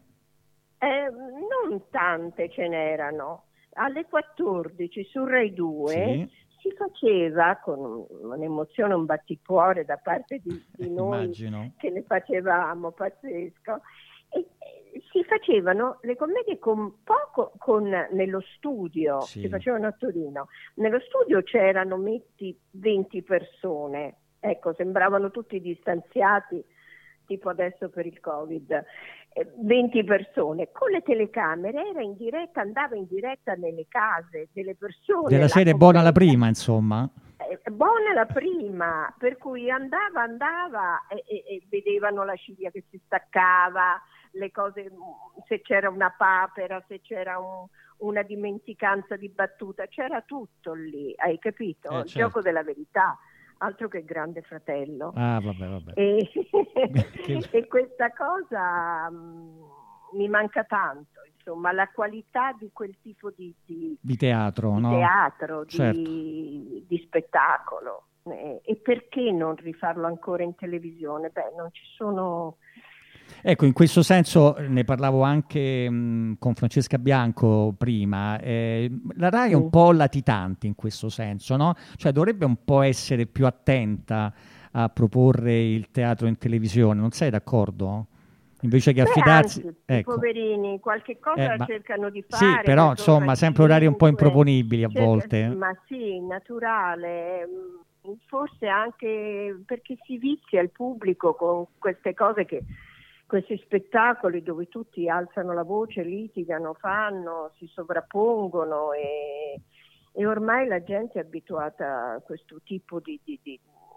Eh, non tante ce n'erano. Alle quattordici su Rai due Sì. si faceva con un'emozione, un batticuore da parte di, di noi Immagino. che ne facevamo, pazzesco, e, e si facevano le commedie con poco, con, nello studio, Sì. si facevano a Torino, nello studio c'erano metti venti persone, ecco, sembravano tutti distanziati, tipo adesso per il Covid, eh, venti persone, con le telecamere, era in diretta, andava in diretta nelle case delle persone. Della la serie buona la commedia. prima, insomma. Eh, buona la prima, per cui andava, andava e, e- e vedevano la ciglia che si staccava, le cose, se c'era una papera, se c'era un- una dimenticanza di battuta, c'era tutto lì, hai capito? Eh, Il certo. gioco della verità, altro che Grande Fratello. Ah, vabbè, vabbè. E, Che- e questa cosa mh, mi manca tanto, insomma, la qualità di quel tipo di, di- Di teatro, di no? teatro, Certo. di, di spettacolo. Eh, e perché non rifarlo ancora in televisione? Beh, non ci sono... Ecco, in questo senso eh, ne parlavo anche mh, con Francesca Bianco prima. eh, la Rai è un Mm. po' latitante in questo senso, no? Cioè dovrebbe un po' essere più attenta a proporre il teatro in televisione, non sei d'accordo? Invece che Beh, affidarsi... anzi, i ecco. poverini, qualche cosa Eh, ma- cercano di Sì, fare. però verso insomma sempre orari un po' cinque, improponibili a cerca- volte. Ma sì, naturale, mm, forse anche perché si vizia il pubblico con queste cose che questi spettacoli dove tutti alzano la voce, litigano, fanno, si sovrappongono e, e ormai la gente è abituata a questo tipo di, di, di,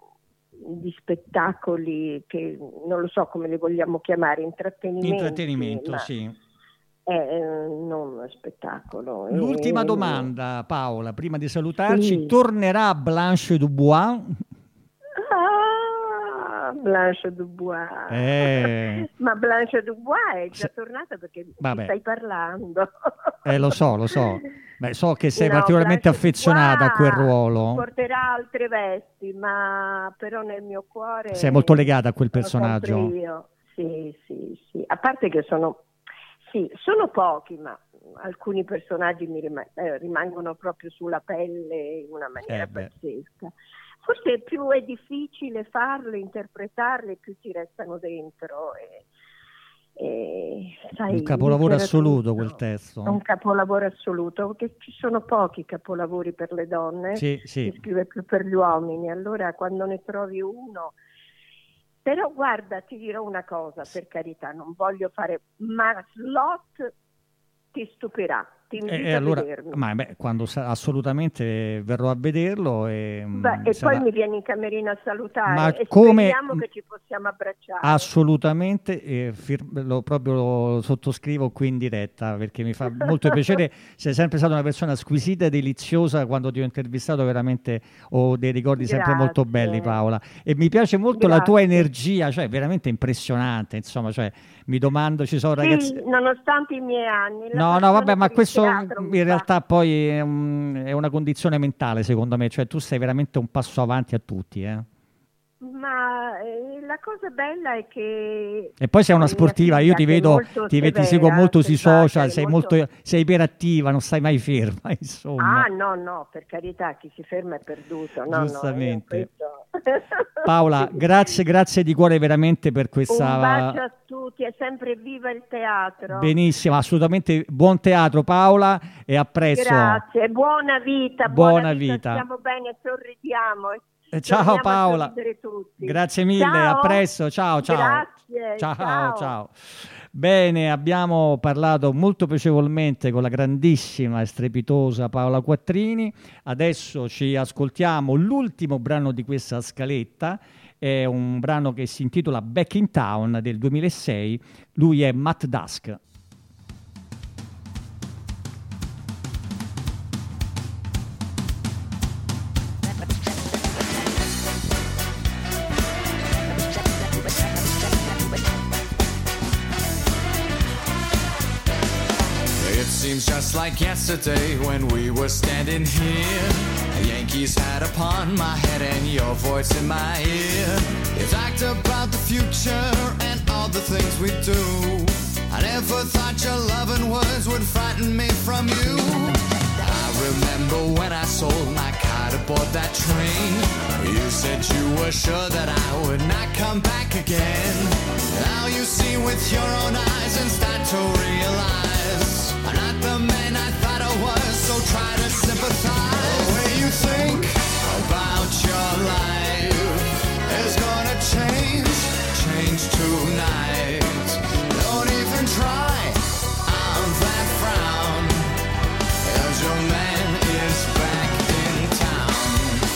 di spettacoli che non lo so come li vogliamo chiamare, intrattenimenti. Intrattenimento, ma- sì. è non uno spettacolo. L'ultima e... domanda, Paola, prima di salutarci, sì. tornerà Blanche Dubois? Ah, Blanche Dubois. Eh. Ma Blanche Dubois è già Se... tornata perché Vabbè. ti stai parlando. Eh, lo so, lo so. Beh, so che sei No, particolarmente Blanche affezionata a quel Dubois ruolo. porterà altre vesti, ma però nel mio cuore sei molto legata a quel sono personaggio. sempre io. Sì, sì, sì. A parte che sono, sì, sono pochi, ma alcuni personaggi mi rima- eh, rimangono proprio sulla pelle in una maniera Eh, beh. pazzesca. Forse più è difficile farlo, interpretarli, più ti restano dentro. E, e, sai, Un capolavoro c'era assoluto tutto. quel testo. Un capolavoro assoluto, perché ci sono pochi capolavori per le donne, Sì, sì. si scrive più per gli uomini, allora quando ne trovi uno... Però guarda, ti dirò una cosa, per carità, non voglio fare, ma Slot ti stupirà, ti invito E, e allora, a vedermi. ma beh, quando sa- assolutamente verrò a vederlo e, Beh, mm, e sarà- poi mi vieni in camerina a salutare Ma e come- speriamo che ci possiamo abbracciare. assolutamente, eh, fir- lo proprio lo sottoscrivo qui in diretta perché mi fa molto piacere. Sei sempre stata una persona squisita e deliziosa. Quando ti ho intervistato veramente ho dei ricordi sempre molto Grazie. belli, Paola, e mi piace molto la tua Grazie. energia, cioè veramente impressionante, insomma, cioè mi domando, ci sono ragazzi. Sì, nonostante i miei anni. la No, no, passione vabbè, ma per il questo teatro mi in fa- realtà poi è, un- è una condizione mentale, secondo me, cioè tu sei veramente un passo avanti a tutti, eh. Ma eh, la cosa bella è che... E poi sei una mia sportiva, figlia, io ti che è vedo, molto ti, ve- ti severa, seguo molto sui selvaggia, social, è sei molto- molto, sei iperattiva, non stai mai ferma, insomma. Ah, no, no, per carità, chi si ferma è perduto. No, Giustamente. No, io questo- Paola, grazie, grazie di cuore veramente per Un questa... bacio a tutti, è sempre viva il teatro. Benissimo, assolutamente buon teatro, Paola, e a presto. Grazie, buona vita, Buona buona, vita. Stiamo bene, sorridiamo. e Eh, Ciao torniamo a Paola, sorridere tutti. grazie mille, Ciao. a presto, ciao ciao. Grazie, Ciao, ciao. ciao. Bene, abbiamo parlato molto piacevolmente con la grandissima e strepitosa Paola Quattrini. Adesso ci ascoltiamo l'ultimo brano di questa scaletta. È un brano che si intitola Back in Town del duemilasei. Lui è Matt Dusk. It seems just like yesterday when we were standing here. The Yankees hat upon my head and your voice in my ear. You talked about the future and all the things we do. I never thought your loving words would frighten me from you. I remember when I sold my car to board that train. You said you were sure that I would not come back again. Now you see with your own eyes and start to realize I'm not the man I thought I was, so try to sympathize. The way you think about your life is gonna change, change tonight. Don't even try on that frown, 'cause your man is back in town.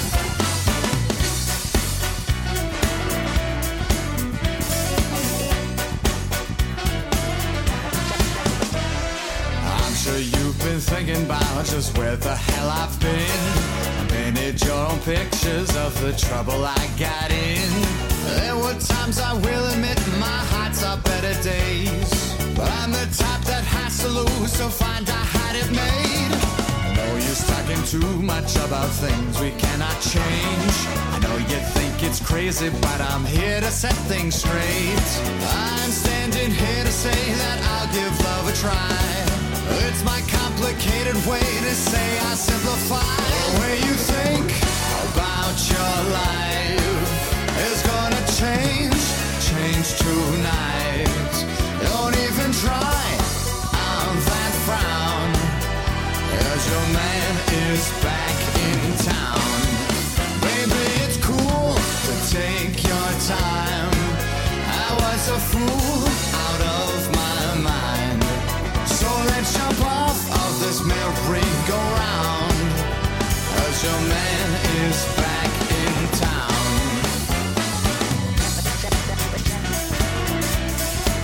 I'm sure you've been thinking about just where the hell I've been. I painted your own pictures of the trouble I got in. There were times, I will admit, my heart's are better days. But I'm the type that has to lose to find I had it made. I know you're talking too much about things we cannot change. I know you think it's crazy, but I'm here to set things straight. I'm standing here to say that I'll give love a try. It's my complicated way to say I simplify. The way you think about your life is gonna change, change tonight. Don't even try on that frown, 'cause your man is back in town. Baby, it's cool to take your time. I was a fool out of my mind. So let's jump off of this merry-go-round, 'cause your man is back in town.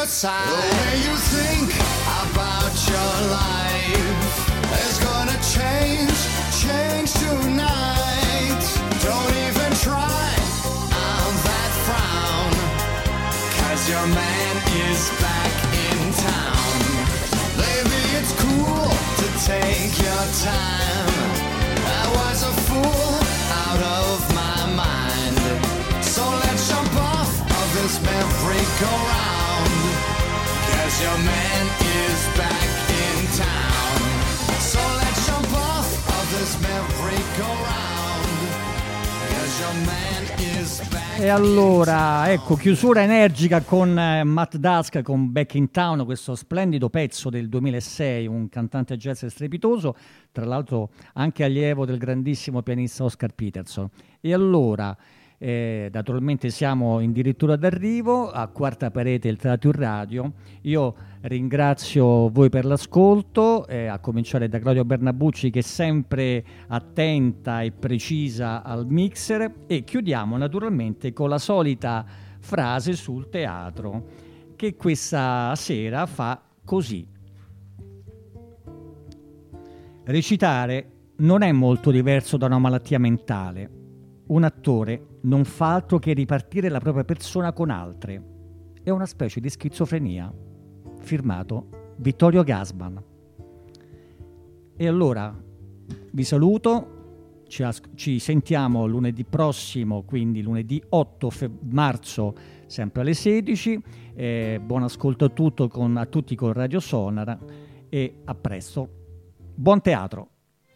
your side. The way you think about your life is gonna change, change tonight. Don't even try on that frown, 'cause your man is back in town. Baby, it's cool to take your time. I was a fool out of my mind. So let's jump off of this merry-go-round, 'cause your man is back in town. So let's jump off of this merry-go-round, 'cause your man is back. E allora, ecco, chiusura energica con eh, Matt Dusk con Back in Town, questo splendido pezzo del duemilasei, un cantante jazz strepitoso, tra l'altro anche allievo del grandissimo pianista Oscar Peterson. E allora, eh, naturalmente siamo addirittura d'arrivo a Quarta Parete, il Teatro in Radio. Io ringrazio voi per l'ascolto, eh, a cominciare da Claudio Bernabucci, che è sempre attenta e precisa al mixer, e chiudiamo naturalmente con la solita frase sul teatro, che questa sera fa così: recitare non è molto diverso da una malattia mentale. Un attore non fa altro che ripartire la propria persona con altre. È una specie di schizofrenia. Firmato Vittorio Gassman. E allora vi saluto, ci, as- ci sentiamo lunedì prossimo, quindi lunedì otto marzo, sempre alle sedici. Eh, buon ascolto a, tutto con, a tutti con Radio Sonara e a presto. Buon teatro!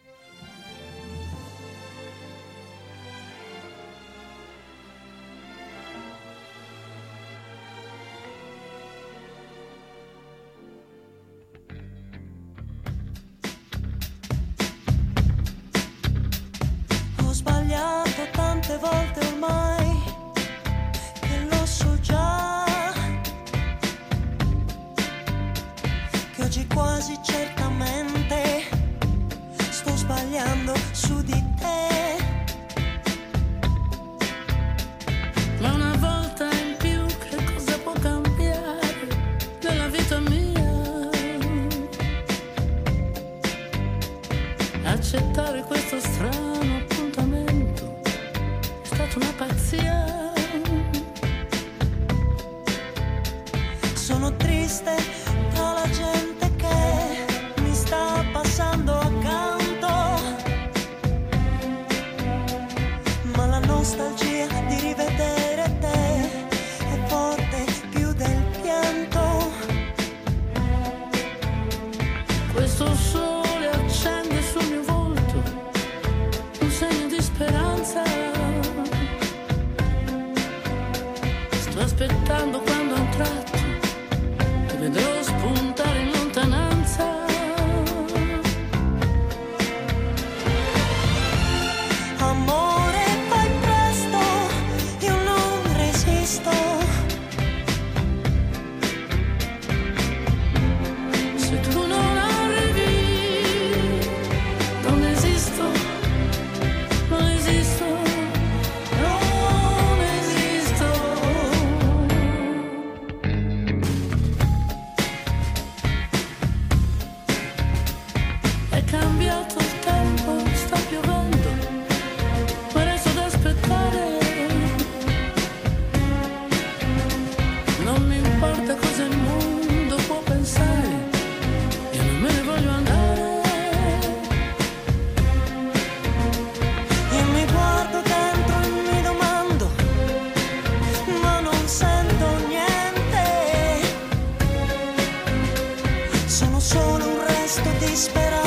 Ho sbagliato tante volte ormai, che lo so già, che oggi quasi certamente sto sbagliando su di te. Ma una volta in più che cosa può cambiare nella vita mia? Accettare questo strano appuntamento è stata una pazzia. Sono triste tra la gente che mi sta passando accanto, ma la nostalgia di rivedere te è forte più del pianto. Questo sole accende sul mio volto un segno di speranza. Sto aspettando quando a un tratto ti vedrò spuntare in lontananza. Amore, fai presto, io non resisto. Se tu non arrivi, non esisto, non esisto, non esisto. È cambiato il tempo, sta piovendo, ma resto ad aspettare. Non mi importa cosa il mondo può pensare, io non me ne voglio andare. Io mi guardo dentro e mi domando, ma non sento niente. Sono solo un resto di speranza.